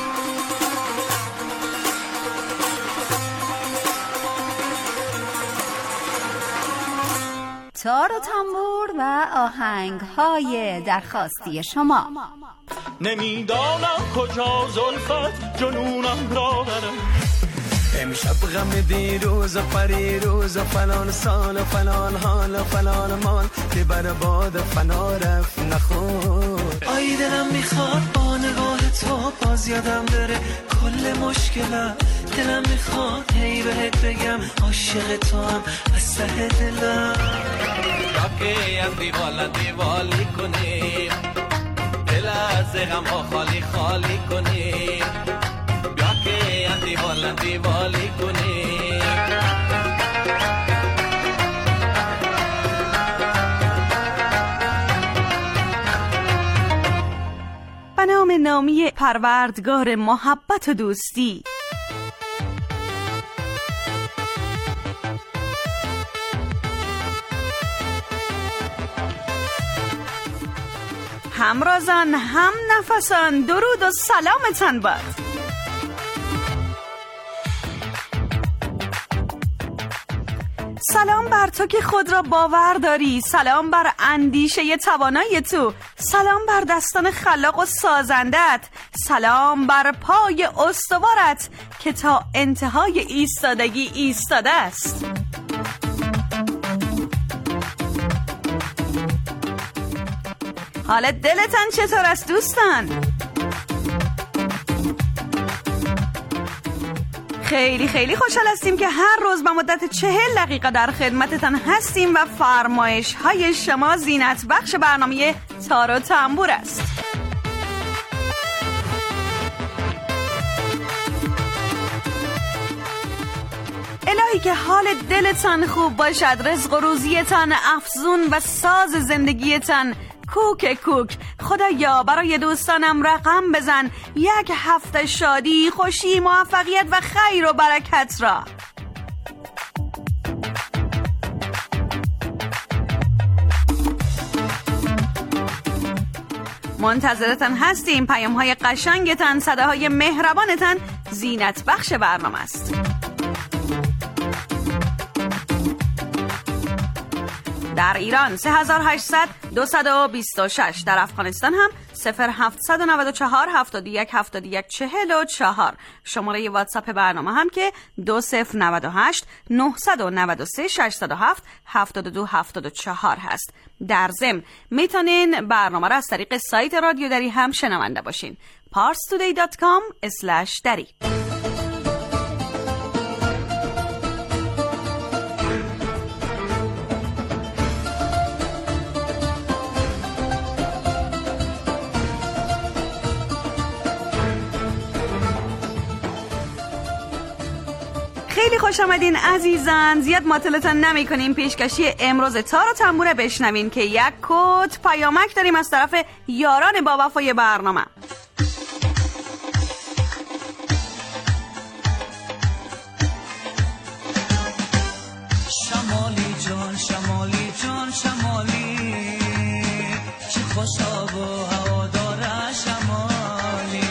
تار و تنبور و آهنگ‌های درخواستی شما. نمیدانم کجا زلفت جنونم را برم، امشب غم دیروز و پریروز و فلان سال و فلان حال و فلان مال که بر باد فنا رفت نخور. آی دلم میخواد با نگاه تو باز یادم بره کل مشکلم، دلم میخواد هی بهت بگم عاشق تو هم از ته دلم. راکه از دیوالا دیوالی کنیم، دل از غم ها خالی خالی کنیم، بیا که از دیوالا دیوالی کنیم. به نام نامی پروردگار محبت و دوستی. همرازان، هم نفسان، درود و سلامتان باد. سلام بر تو که خود را باور داری، سلام بر اندیشه توانای تو، سلام بر دستان خلاق و سازندت، سلام بر پای استوارت که تا انتهای ایستادگی ایستاده است. حال دلتان چطور است دوستان؟ خیلی خیلی خوشحال هستیم که هر روز به مدت چهل دقیقه در خدمتتان هستیم و فرمایش های شما زینت بخش برنامه تار و تنبور است. الهی که حال دلتان خوب باشد، رزق و روزیتان افزون و ساز زندگیتان کوک کوک. خدایا برای دوستانم رقم بزن، یک هفته شادی، خوشی، موفقیت و خیر و برکت را. منتظرتان هستیم. پیام های قشنگتان، صداهای مهربانتان زینت بخش برنامه است. در ایران سه هزار و هشتصد دویست و بیست و شش، در افغانستان هم صفر هفتصد و نود و چهار هفتاد و یک هفتاد و یک چهل و چهار. شماره واتساپ برنامه هم که دو صفر نود و هشت نهصد و نود و سه ششصد و هفت هفتاد و دو هفتاد و چهار هست. در ضمن میتونین برنامه را از طریق سایت رادیو دری هم شنونده باشین. پارس تودی دات کام اسلش دری. خیلی خوش آمدین عزیزان. زیاد معطلتان نمی کنیم. پیشکشی امروز تار و تنبور بشنوین که یک کد پیامک داریم از طرف یاران با وفای برنامه. شمالی جان شمالی جان شمالی، چه خوش آب و هوا داره شمالی.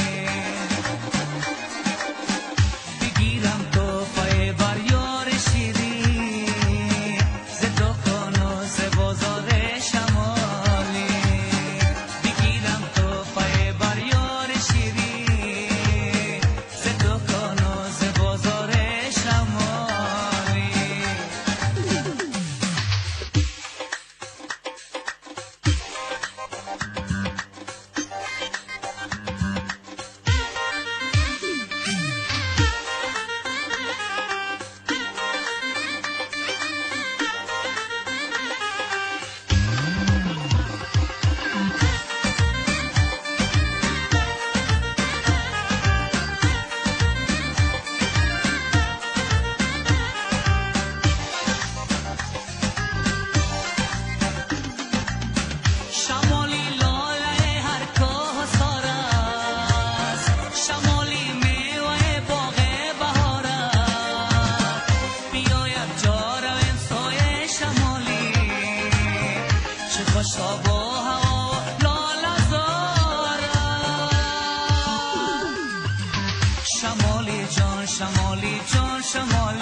بگیرم تو پای بر یار شیری، ز دکان و ز بازار شمالی. بگیرم تو پای بر یار شیری، ز دکان و ز بازار شمالی. شمالی لاله هر کوه سار است، شمالی میوه باغ بهار است. بیاید جا رویم سوی شمالی، چه خوش آب و هوا لاله زار است. شمالی جان شمالی جان شمالی،